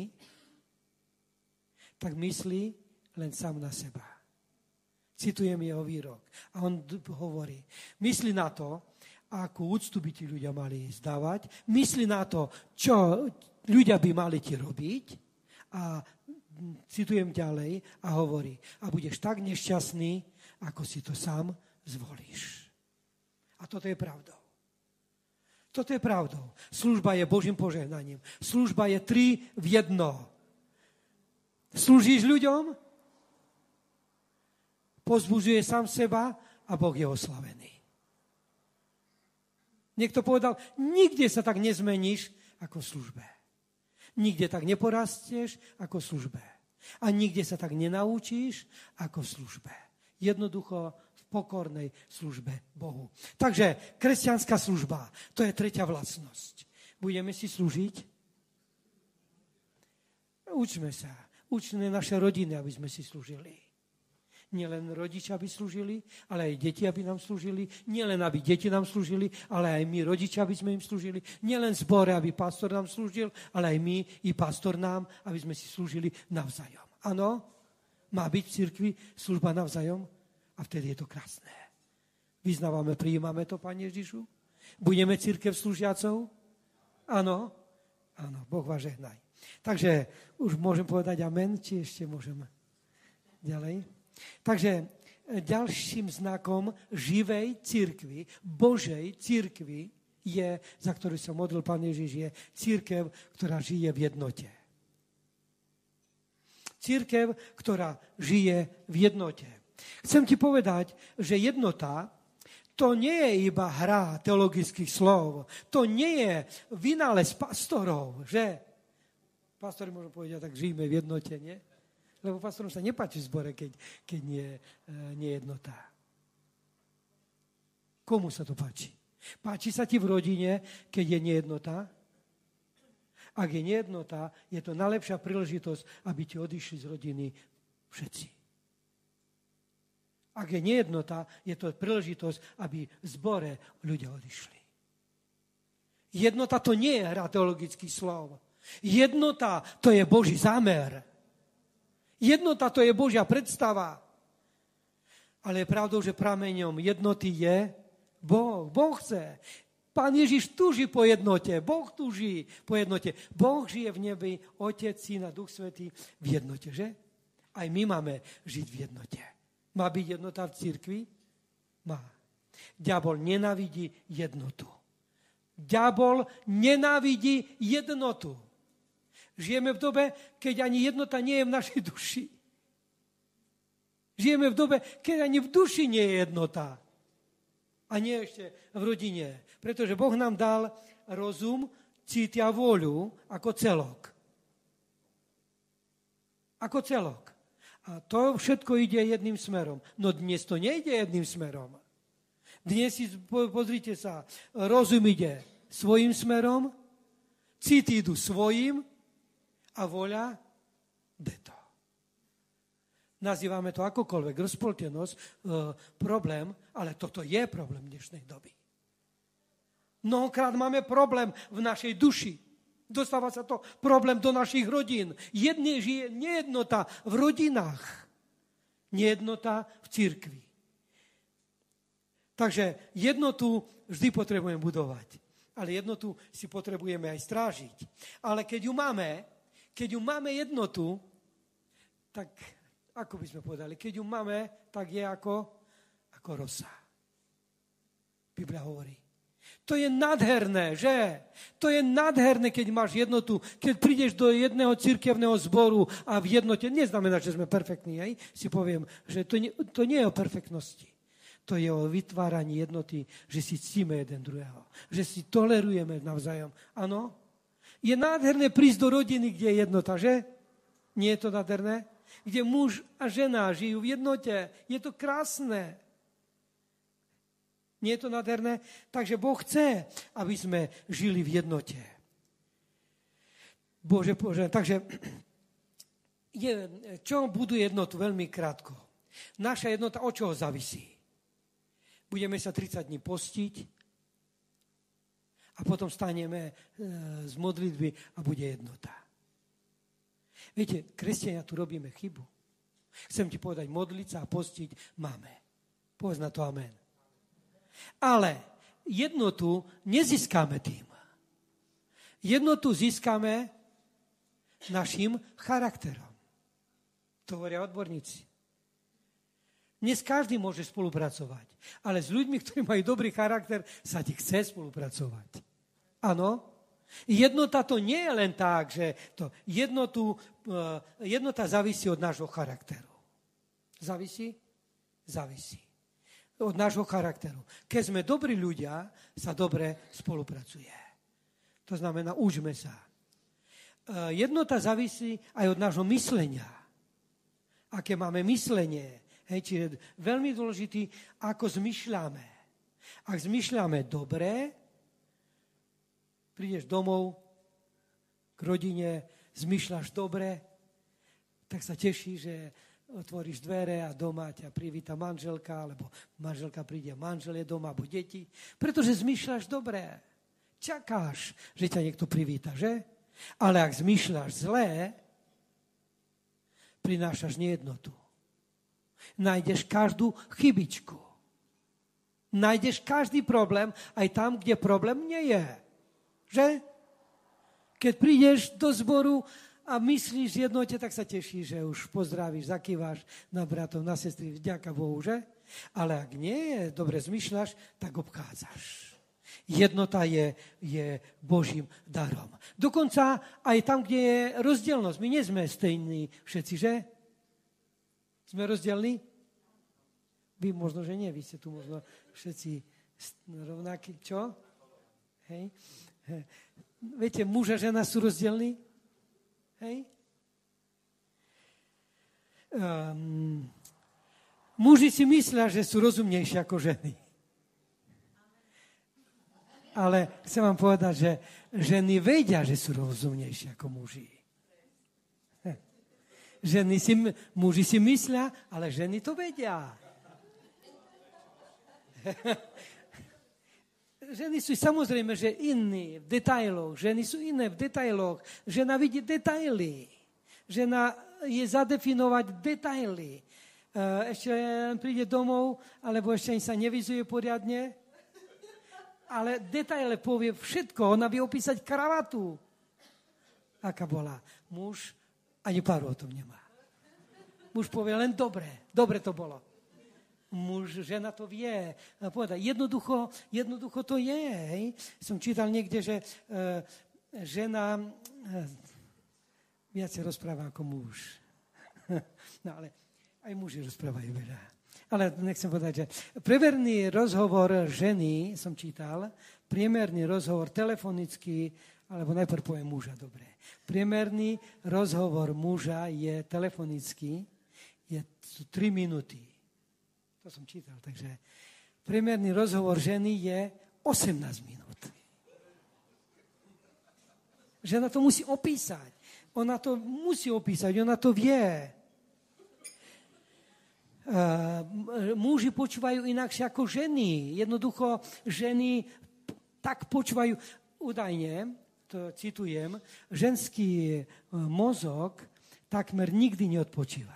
tak myslí len sám na seba. Citujem jeho výrok. A on hovorí, myslí na to, akú úctu by ti ľudia mali zdávať, myslí na to, čo ľudia by mali ti robiť a citujem ďalej a hovorí, a budeš tak nešťastný, ako si to sám zvolíš. A toto je pravdou. Toto je pravdou. Služba je Božím požehnaním. Služba je tri v jedno. Slúžiš ľuďom, pozbudzuje sám seba a Boh je oslavený. Niekto povedal, nikde sa tak nezmeníš ako v službe. Nikde tak neporastieš ako v službe. A nikde sa tak nenaučíš ako v službe. Jednoducho v pokornej službe Bohu. Takže kresťanská služba, to je tretia vlastnosť. Budeme si slúžiť? Učme sa. Učme naše rodiny, aby sme si slúžili. Nielen rodičia, aby slúžili, ale aj deti, aby nám slúžili. Nielen, aby deti nám slúžili, ale aj my, rodičia, aby sme im slúžili. Nielen zbore, aby pastor nám slúžil, ale aj my i pastor nám, aby sme si slúžili navzájom. Áno? Má byť v cirkvi služba navzájom? A vtedy je to krásne. Vyznávame, prijímame to, Pane Ježišu? Budeme cirkev slúžiacou? Áno? Áno, Boh vás žehnaj. Takže už môžem povedať amen, či ešte môžeme ďalej? Takže ďalším znakom živej cirkvi, Božej cirkvi je, za ktorú sa modlil Pán Ježiš, je cirkev, ktorá žije v jednote. Cirkev, ktorá žije v jednote. Chcem ti povedať, že jednota to nie je iba hra teologických slov, to nie je vynález pastorov, že? Pastori môžu povedať, tak žijeme v jednote, nie? Lebo pastorom sa nepáči v zbore, keď, keď nie, nie je jednota. Komu sa to páči? Páči sa ti v rodine, keď je nejednota? Ak je nejednota, je to najlepšia príležitosť, aby ti odišli z rodiny všetci. Ak je nejednota, je to príležitosť, aby v zbore ľudia odišli. Jednota to nie je hra teologických slov. Jednota to je Boží zámer. Jednota to je Božia predstava. Ale je pravdou, že prameňom jednoty je Boh. Boh chce. Pán Ježiš túži po jednote. Boh túži po jednote. Boh žije v nebi, Otec, Syn a Duch Svätý v jednote, že? Aj my máme žiť v jednote. Má byť jednota v cirkvi? Má. Diabol nenávidí jednotu. Diabol nenávidí jednotu. Žijeme v dobe, keď ani jednota nie je v našej duši. Žijeme v dobe, keď ani v duši nie je jednota. A nie ešte v rodine. Pretože Boh nám dal rozum, cít a vôľu ako celok. Ako celok. A to všetko ide jedným smerom. No dnes to nejde jedným smerom. Dnes si, pozrite sa, rozum ide svojím smerom, cíty idú svojím a voľa deto. Nazývame to akokoľvek, rozpoltenosť, e, problém, ale toto je problém dnešnej doby. Mnohokrát máme problém v našej duši. Dostáva sa to problém do našich rodín. Jedne žije nejednota v rodinách, nejednota v cirkvi. Takže jednotu vždy potrebujeme budovať. Ale jednotu si potrebujeme aj strážiť. Ale keď ju máme, keď ju máme jednotu, tak ako by sme povedali, keď ju máme, tak je ako, ako rosa. Biblia hovorí. To je nádherné, že? To je nádherné, keď máš jednotu, keď prídeš do jedného cirkevného zboru a v jednote, neznamená, že sme perfektní, hej? Si poviem, že to nie, to nie je o perfektnosti. To je o vytváraní jednoty, že si ctíme jeden druhého. Že si tolerujeme navzájom. Áno? Je nádherné prísť do rodiny, kde je jednota, že? Nie je to nádherné? Kde muž a žena žijú v jednote. Je to krásne. Nie je to nádherné? Takže Boh chce, aby sme žili v jednote. Bože, Bože, takže je, čo buduje jednotu? Veľmi krátko. Naša jednota od čoho závisí? Budeme sa tridsať dní postiť a potom staneme z modlitby a bude jednota. Viete, kresťania, tu robíme chybu. Chcem ti povedať, modliť sa a postiť máme. Povedz na to amen. Ale jednotu nezískame tým. Jednotu získame našim charakterom. To hovoria odborníci. Dnes každý môže spolupracovať, ale s ľuďmi, ktorí majú dobrý charakter, sa ti chce spolupracovať. Áno? Jednota to nie je len tak, že to jednotu, jednota závisí od nášho charakteru. Závisí? Závisí. Od nášho charakteru. Keď sme dobrí ľudia, sa dobre spolupracuje. To znamená, učme sa. Jednota závisí aj od nášho myslenia. Aké máme myslenie. Hej, čiže veľmi dôležitý, ako zmyšľame. Ak zmyšľame dobre, prídeš domov k rodine, zmyšľaš dobre, tak sa teší, že otvoríš dvere a doma ťa privíta manželka, alebo manželka príde, manžel je doma, alebo deti. Pretože zmyšľaš dobre. Čakáš, že ťa niekto privíta, že? Ale ak zmyšľaš zlé, prinášaš nejednotu. Nájdeš každú chybičku. Nájdeš každý problém aj tam, kde problém nie je. Že? Keď prídeš do zboru a myslíš v jednote, tak sa tešíš, že už pozdravíš, zakýváš na bratov, na sestry, vďaka Bohu, že? Ale ak nie je, dobre zmyšľaš, tak obchádzaš. Jednota je, je Božím darom. Dokonca aj tam, kde je rozdielnosť. My nie sme stejní všetci, že? Sme rozdielní? Vy možno, že nie. Vy ste tu možno všetci rovnakí. Čo? Hej. Hej. Viete, muž a žena sú rozdielní? Hej? Um, muži si myslia, že sú rozumnejší ako ženy. Ale chcem vám povedať, že ženy vedia, že sú rozumnejšie ako muži. Ženy si, muži si myslia, ale ženy to vedia. Ženy sú samozrejme, že iní v detailoch. Ženy sú iné v detailoch. Žena vidí detaily. Žena je zadefinovať detaily. ešte príde domov, alebo ešte sa nevyzuje poriadne, ale detaile povie všetko. Ona vie opísať kravatu. Aká bola. Muž ani páru o tom nemá. Muž povie len dobre. Dobre to bolo. Muž, žena to vie. Povedať, jednoducho, jednoducho to je. Hej. Som čítal niekde, že e, žena e, viacej rozpráva ako muž. No ale aj muži rozprávajú veľa. Ale nechcem povedať, že priemerný rozhovor ženy, som čítal, priemerný rozhovor telefonický, alebo najprv poviem muža, dobre. Priemerný rozhovor muža je telefonický, je tri minúty. To som čítal, takže priemerný rozhovor ženy je osemnásť minút. Žena to musí opísať. Ona to musí opísať, ona to vie. Uh, muži počúvajú inakšie ako ženy. Jednoducho ženy tak počúvajú, údajne, to citujem, ženský mozog takmer nikdy neodpočíva.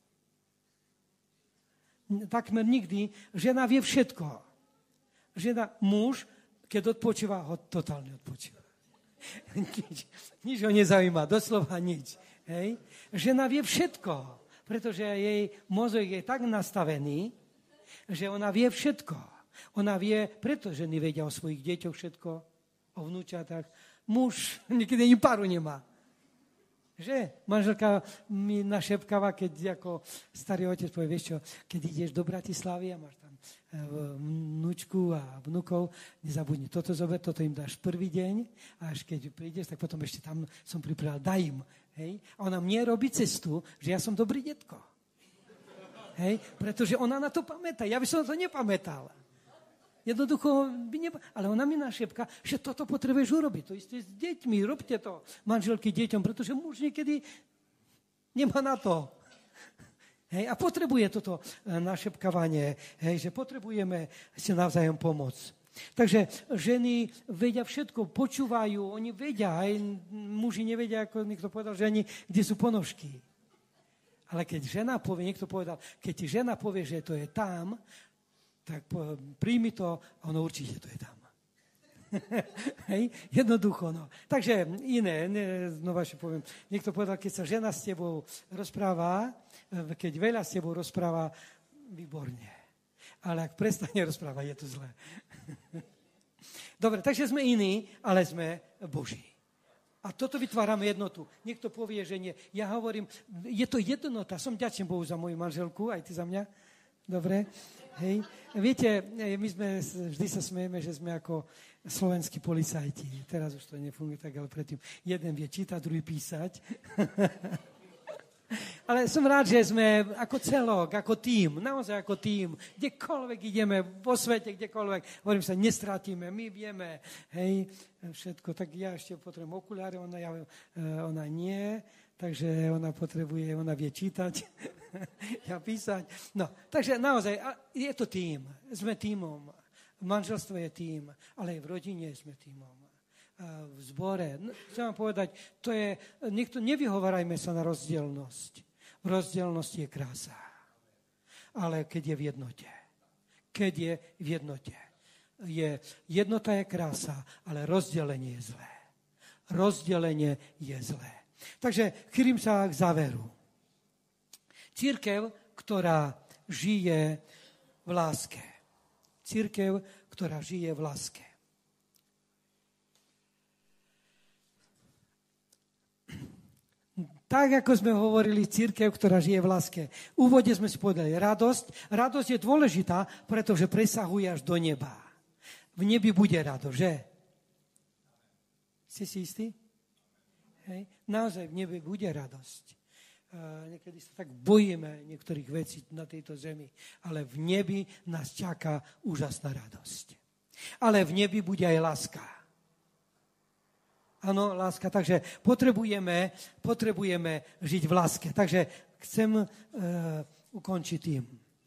Takmer nikdy. Žena vie všetko. Žena, muž, keď odpočíva, ho totálne odpočíva. nič, nič ho nezaujíma, doslova nič. Hej? Žena vie všetko. Pretože jej mozog je tak nastavený, že ona vie všetko. Ona vie, preto ženy vedia o svojich deťoch všetko, o vnúčatách. Muž nikdy ani páru nemá. Že? Manželka mi našepkáva, keď ako starý otec povie, vieš čo, keď ideš do Bratislavy a máš tam vnúčku a vnúkov, nezabudni toto zober, toto im dáš prvý deň a až keď prídeš, tak potom ešte tam som pripravil, daj im. Hej? A ona mne robí cestu, že ja som dobrý detko. Hej? Pretože ona na to pamätá. Ja by som na to nepamätal. Jednoducho by nepa... Ale ona mi našepká, že toto potrebuješ urobiť. To isté s deťmi. Robte to, manželky deťom, pretože muž niekedy nemá na to. Hej? A potrebuje toto našepkávanie. Hej? Že potrebujeme si navzájom pomôcť. Takže ženy vedia všetko, počúvajú, oni vedia, aj muži nevedia, ako niekto povedal, že ani kde sú ponožky. Ale keď žena povie, niekto povedal, keď ti žena povie, že to je tam, tak príjmi to a ono určite to je tam. Hej, jednoducho, no. Takže iné, ne, znova ešte poviem, niekto povedal, keď sa žena s tebou rozpráva, keď veľa s tebou rozpráva, výborne. Ale ak prestane rozprávať, je to zlé. Dobre, takže sme iní, ale sme Boží. A toto vytvárame jednotu. Niekto povie, že nie. Ja hovorím, je to jednota. Som ďačný Bohu za moju manželku, aj ty za mňa. Dobre? Hej. Viete, my sme, vždy sa smejeme, že sme ako slovenskí policajti. Teraz už to nefunguje tak, ale predtým jeden vie čítať, druhý písať. Ale som rád, že sme ako celok, ako tím, naozaj ako tím, kdekoľvek ideme vo svete, kdekoľvek, hovorím sa, nestratíme, my vieme, hej, všetko. Tak ja ešte potrebujem okuláre, ona, ja, ona nie, takže ona potrebuje, ona vie čítať, ja písať. No, takže naozaj, je to tím, sme tímom, manželstvo je tím, ale aj v rodine sme tímom. V zbore. Chcem vám povedať, to je, niekto, nevyhovárajme sa na rozdielnosť. V rozdielnosti je krása. Ale keď je v jednote. Keď je v jednote. Je, jednota je krása, ale rozdelenie je zlé. Rozdelenie je zlé. Takže chýlim sa k záveru. Cirkev, ktorá žije v láske. Cirkev, ktorá žije v láske. Tak, ako sme hovorili, cirkev, ktorá žije v láske. V úvode sme si povedali radosť. Radosť je dôležitá, pretože presahuje až do neba. V nebi bude radosť, že? Ste si istí? Hej. Naozaj v nebi bude radosť. Uh, niekedy sa tak bojíme niektorých vecí na tejto zemi, ale v nebi nás čaká úžasná radosť. Ale v nebi bude aj láska. Áno, láska. Takže potrebujeme, potrebujeme žiť v láske. Takže chcem uh, ukončiť tým.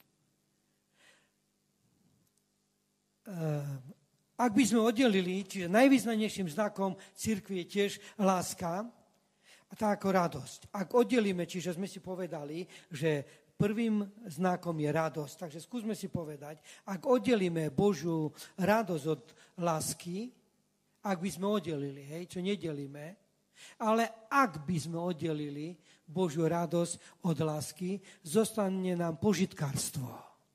Uh, ak by sme oddelili, čiže najvýznamnejším znakom cirkvi je tiež láska, a tá ako radosť. Ak oddelíme, čiže sme si povedali, že prvým znakom je radosť. Takže skúsme si povedať, ak oddelíme Božiu radosť od lásky, ak by sme oddelili, hej, čo nedelíme, ale ak by sme oddelili Božiu radosť od lásky, zostane nám požitkárstvo.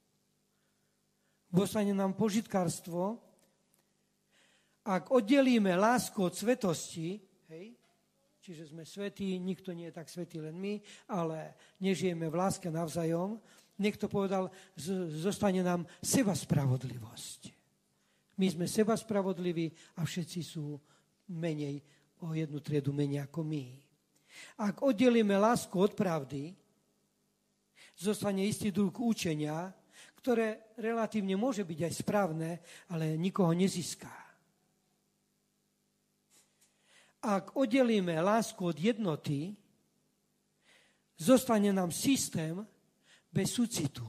Zostane nám požitkárstvo. Ak oddelíme lásku od svetosti, hej, čiže sme svätí, nikto nie je tak svätý, len my, ale nežijeme v láske navzájom, niekto povedal, zostane nám seba spravodlivosť. My sme seba spravodliví a všetci sú menej, o jednu triedu menej ako my. Ak oddelíme lásku od pravdy, zostane istý druh učenia, ktoré relatívne môže byť aj správne, ale nikoho nezíska. Ak oddelíme lásku od jednoty, zostane nám systém bez súcitu.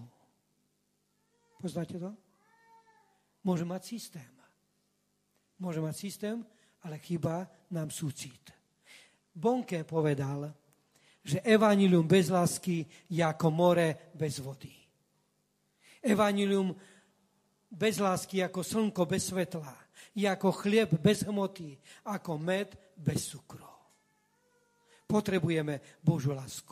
Poznáte to? Môže mať systém. Môže mať systém, ale chýba nám súcit. Bonke povedal, že evanjelium bez lásky je ako more bez vody. Evanjelium bez lásky je ako slnko bez svetla. Je ako chlieb bez hmoty, ako med bez cukru. Potrebujeme Božiu lásku.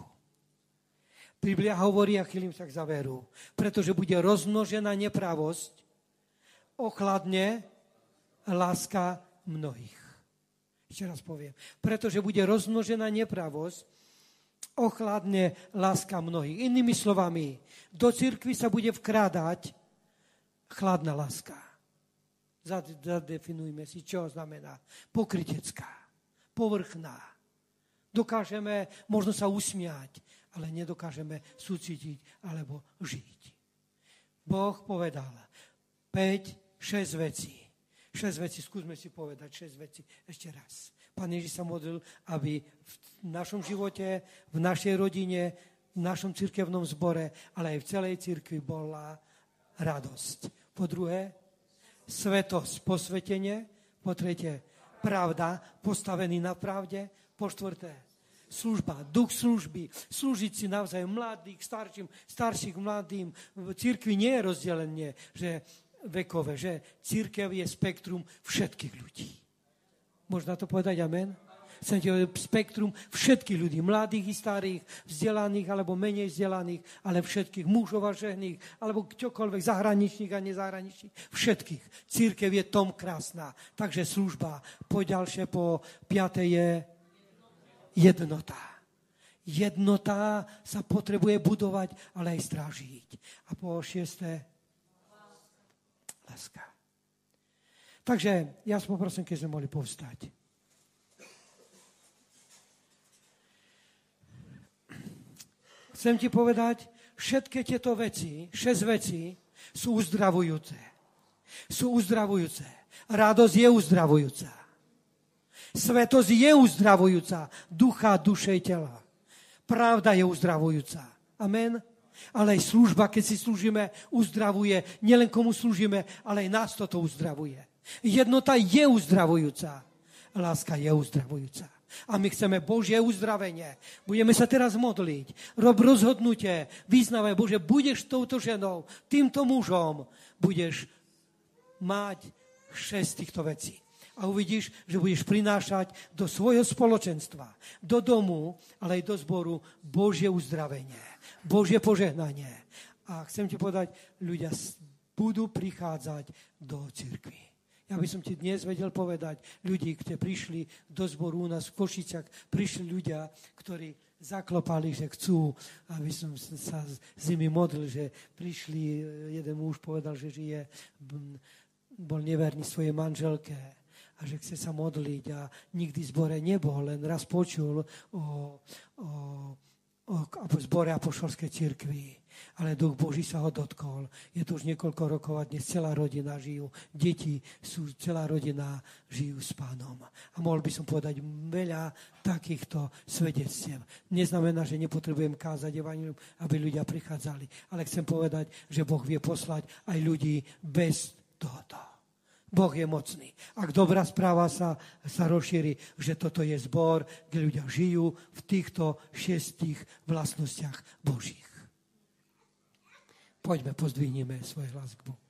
Biblia hovorí, a chýlim sa k záveru, pretože bude rozmnožená nepravosť, ochladne láska mnohých. Ešte raz poviem. Pretože bude rozmnožená nepravosť, ochladne láska mnohých. Inými slovami, do cirkvi sa bude vkrádať chladná láska. Zadefinujme si, čo znamená. Pokrytecká, povrchná. Dokážeme možno sa usmiať, ale nedokážeme súcitiť alebo žiť. Boh povedal päť šesť vecí. šesť vecí, skúsme si povedať šesť vecí ešte raz. Pán Ježiš sa modlil, aby v našom živote, v našej rodine, v našom cirkevnom zbore, ale aj v celej cirkvi bola radosť. Po druhé, svetosť, posvetenie. Po tretie, pravda, postavený na pravde. Po štvrté, služba, duch služby, slúžiť si navzájom mladých, starším, starších mladým. V cirkvi nie je rozdelenie, že vekové, že cirkev je spektrum všetkých ľudí. Možno to povedať amen? Chcete spektrum všetkých ľudí, mladých i starých, vzdelaných alebo menej vzdelaných, ale všetkých, mužov a žehných, alebo čokoľvek, zahraničných a nezahraničných, všetkých. Cirkev je tom krásna. Takže služba, po ďalšie, po piate je jednota. Jednota sa potrebuje budovať, ale aj strážiť. A po šieste láska. Takže ja vás poprosím, keď sme mohli povstať. Chcem ti povedať, všetky tieto veci, šesť vecí, sú uzdravujúce. Sú uzdravujúce. Radosť je uzdravujúca. Svetosť je uzdravujúca. Ducha, duše i tela. Pravda je uzdravujúca. Amen. Ale aj služba, keď si slúžime, uzdravuje. Nielen komu slúžime, ale aj nás toto uzdravuje. Jednota je uzdravujúca. Láska je uzdravujúca. A my chceme Božie uzdravenie. Budeme sa teraz modliť. Rob rozhodnutie. Vyznávaj, Bože, budeš touto ženou, týmto mužom. Budeš mať šesť týchto vecí. A uvidíš, že budeš prinášať do svojho spoločenstva, do domu, ale aj do zboru Božie uzdravenie, Božie požehnanie. A chcem ti povedať, ľudia budú prichádzať do cirkvi. Ja by som ti dnes vedel povedať, ľudí, ktorí prišli do zboru u nás v Košiciach, prišli ľudia, ktorí zaklopali, že chcú, aby som sa s nimi modlil, že prišli, jeden muž povedal, že žije, bol neverný svojej manželke, a že chce sa modliť a nikdy v zbore nebol, len raz počul o, o, o, o zbore apoštolskej cirkvi. Ale Duch Boží sa ho dotkol. Je to už niekoľko rokov a dnes celá rodina žijú. Deti sú, celá rodina žijú s Pánom. A mohol by som povedať veľa takýchto svedectiev. Neznamená, že nepotrebujem kázať evanjelium, aby ľudia prichádzali. Ale chcem povedať, že Boh vie poslať aj ľudí bez tohoto. Boh je mocný. Ak dobrá správa sa, sa rozšíri, že toto je zbor, kde ľudia žijú v týchto šiestich vlastnostiach Božích. Poďme, pozdvihneme svoj hlas k Bohu.